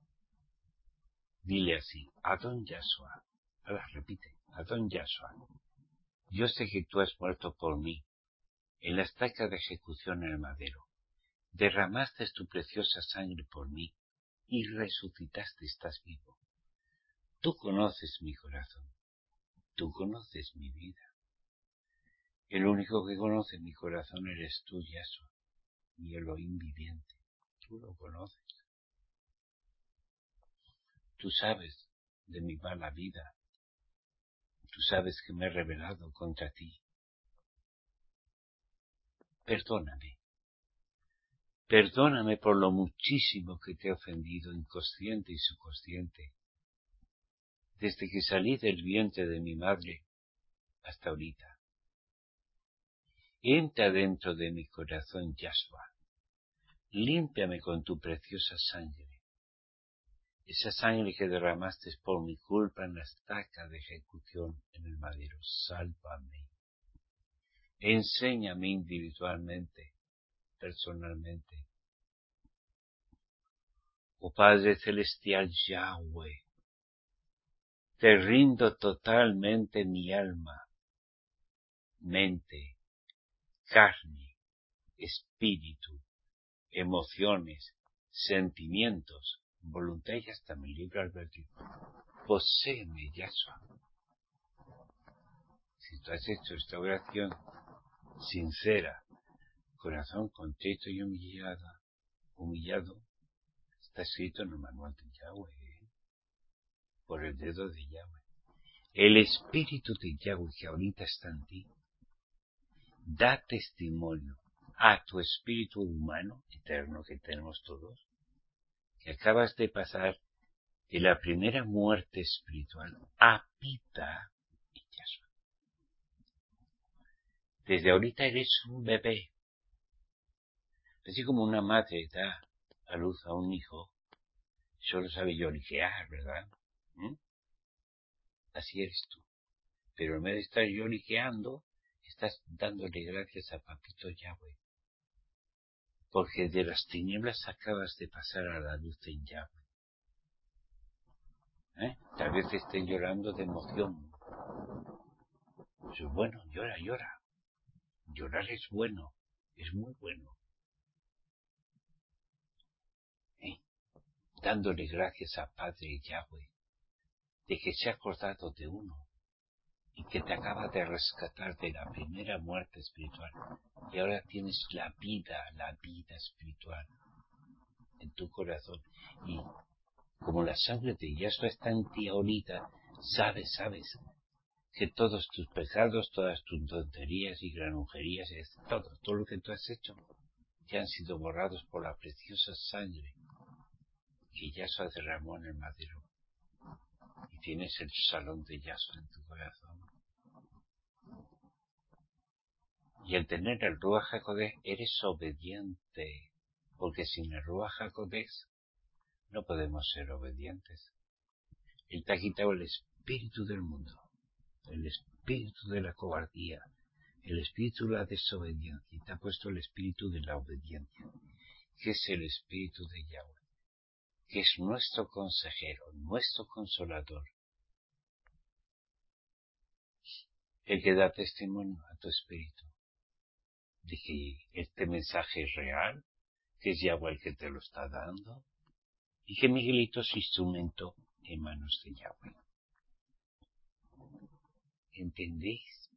Dile así, Adón Yahshua. Ahora repite, Adón Yahshua. Yo sé que tú has muerto por mí en la estaca de ejecución en el madero. Derramaste tu preciosa sangre por mí y resucitaste, estás vivo. Tú conoces mi corazón. Tú conoces mi vida. El único que conoce mi corazón eres tú, Yahshua, mi Elohim viviente. Tú lo conoces. Tú sabes de mi mala vida. Tú sabes que me he rebelado contra ti. Perdóname. Perdóname por lo muchísimo que te he ofendido, inconsciente y subconsciente, desde que salí del vientre de mi madre hasta ahorita. Entra dentro de mi corazón, Yahshua. Límpiame con tu preciosa sangre. Esa sangre que derramaste por mi culpa en la estaca de ejecución en el madero. Sálvame. Enséñame individualmente, personalmente. Oh Padre Celestial Yahweh, te rindo totalmente mi alma, mente, carne, espíritu, emociones, sentimientos, voluntad y hasta mi libre albedrío. Poséeme, Yahshua. Si tú has hecho esta oración sincera, corazón contrito y humillada, humillado, está escrito en el manual de Yahweh, ¿eh? Por el dedo de Yahweh. El espíritu de Yahweh que ahorita está en ti, da testimonio a tu espíritu humano, eterno que tenemos todos, que acabas de pasar de la primera muerte espiritual a vida en Yahshua. Desde ahorita eres un bebé. Así como una madre da a luz a un hijo, solo sabe lloriquear, ¿verdad? ¿Mm? Así eres tú. Pero en vez de estar lloriqueando, estás dándole gracias a Papito Yahweh. Porque de las tinieblas acabas de pasar a la luz en Yahweh. ¿Eh? Tal vez estén llorando de emoción. Eso es bueno, llora, llora. Llorar es bueno, es muy bueno. ¿Eh? Dándole gracias a Padre Yahweh de que se ha acordado de uno y que te acaba de rescatar de la primera muerte espiritual, y ahora tienes la vida, la vida espiritual en tu corazón, y como la sangre de Yahshua está en ti ahorita, sabes, sabes que todos tus pecados, todas tus tonterías y granujerías, todo, todo lo que tú has hecho, ya han sido borrados por la preciosa sangre que Yahshua derramó en el madero. Y tienes el salón de Yahshua en tu corazón. Y al tener el Ruach HaKodesh eres obediente, porque sin el Ruach HaKodesh no podemos ser obedientes. Él te ha quitado el espíritu del mundo, el espíritu de la cobardía, el espíritu de la desobediencia, y te ha puesto el espíritu de la obediencia, que es el espíritu de Yahweh, que es nuestro consejero, nuestro consolador, el que da testimonio a tu espíritu de que este mensaje es real, que es Yahweh el que te lo está dando, y que Miguelito es instrumento en manos de Yahweh. ¿Entendéis?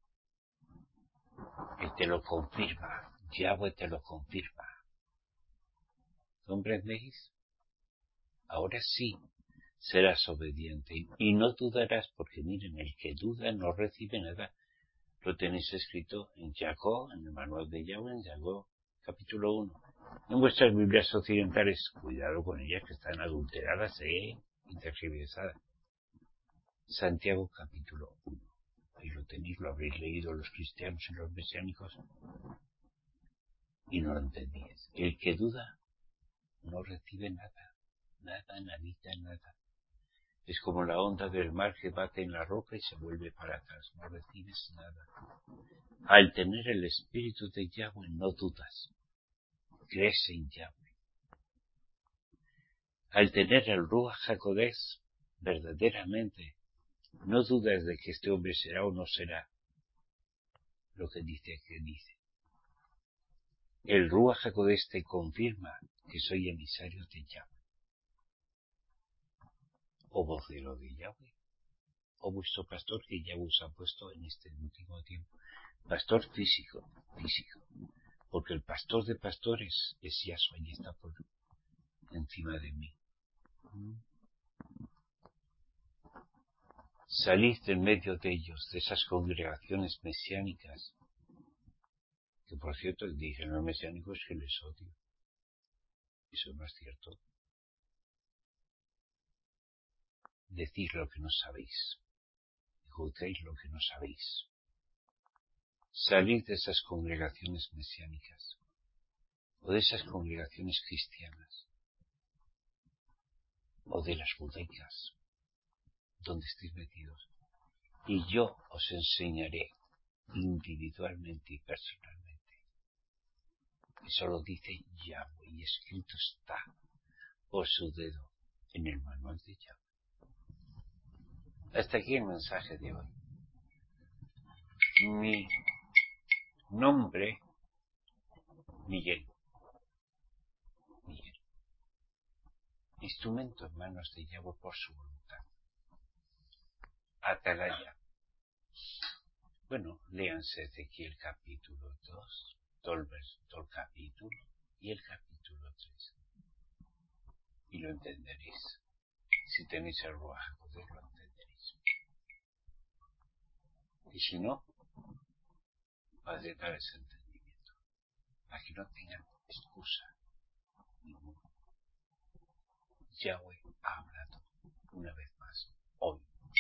Él te lo confirma, Yahweh te lo confirma. ¿Comprendéis? Ahora sí serás obediente y no dudarás, porque miren, el que duda no recibe nada. Lo tenéis escrito en Jacob, en el manual de Yahweh, en Jacob capítulo uno. En vuestras Biblias occidentales, cuidado con ellas que están adulteradas e intergiversadas. Santiago capítulo uno. Ahí lo tenéis, lo habréis leído los cristianos y los mesiánicos y no lo entendíais. El que duda no recibe nada, nada, nadita, nada. Es como la onda del mar que bate en la roca y se vuelve para atrás, no recibes nada. Al tener el espíritu de Yahweh no dudas, crees en Yahweh. Al tener el Ruach HaKodesh, verdaderamente, no dudas de que este hombre será o no será lo que dice que dice. El Ruach HaKodesh te confirma que soy emisario de Yahweh, o vocero de Yahweh, o vuestro pastor que Yahweh os ha puesto en este último tiempo. Pastor físico, físico, porque el pastor de pastores es Yahshua y está por encima de mí. Salid en medio de ellos, de esas congregaciones mesiánicas, que por cierto dicen los mesiánicos que les odio. Eso no es cierto. Decid lo que no sabéis, juzguéis lo que no sabéis. Salid de esas congregaciones mesiánicas, o de esas congregaciones cristianas, o de las judaicas, donde estéis metidos, y yo os enseñaré individualmente y personalmente. Eso lo dice Yahweh, y escrito está por su dedo en el manual de Yahweh. Hasta aquí el mensaje de hoy. Mi nombre, Miguel. Miguel. Instrumento en manos de Yahweh por su voluntad. Atalaya. Bueno, léanse Ezequiel capítulo dos, todo el, todo el capítulo y el capítulo tres. Y lo entenderéis. Si tenéis el Ruach HaKodesh, lo entenderéis. Y si no, vas a dar ese entendimiento, para que no tengan excusa ninguna. Yahweh ha hablado una vez más hoy.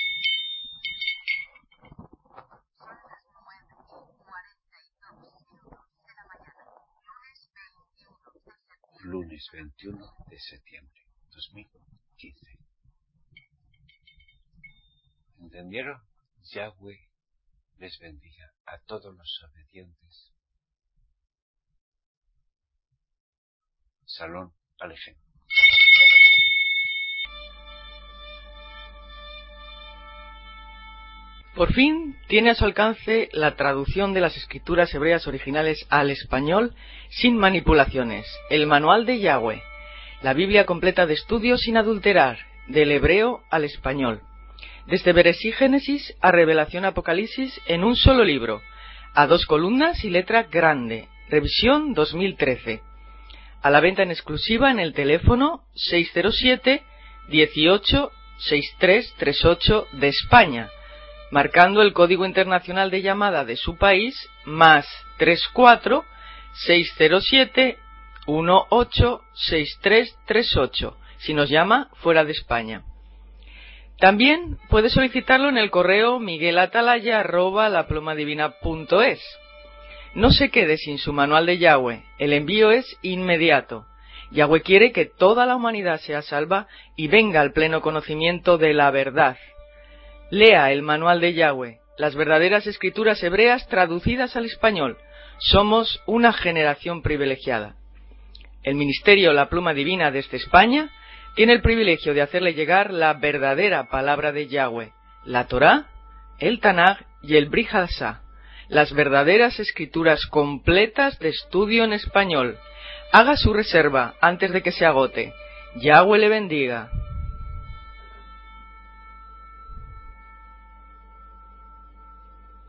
Lunes veintiuno de septiembre dos mil quince. ¿Entendieron? Yahweh les bendiga a todos los obedientes. Salón Alejem. Por fin tiene a su alcance la traducción de las escrituras hebreas originales al español sin manipulaciones, el Manual de Yahweh, la Biblia completa de estudio sin adulterar, del hebreo al español. desde Bereshit Génesis a Revelación Apocalipsis en un solo libro, a dos columnas y letra grande, revisión dos mil trece. A la venta en exclusiva en el teléfono seis cero siete, dieciocho, sesenta y tres treinta y ocho de España, marcando el código internacional de llamada de su país más treinta y cuatro, seis cero siete, dieciocho, sesenta y tres treinta y ocho, si nos llama fuera de España. También puede solicitarlo en el correo miguelatalaya arroba laplomadivina punto es. No se quede sin su manual de Yahweh, el envío es inmediato. Yahweh quiere que toda la humanidad sea salva y venga al pleno conocimiento de la verdad. Lea el manual de Yahweh, las verdaderas escrituras hebreas traducidas al español. Somos una generación privilegiada. El Ministerio La Pluma Divina desde España tiene el privilegio de hacerle llegar la verdadera palabra de Yahweh, la Torá, el Tanaj y el Brit Hadashah, las verdaderas escrituras completas de estudio en español. Haga su reserva antes de que se agote. Yahweh le bendiga.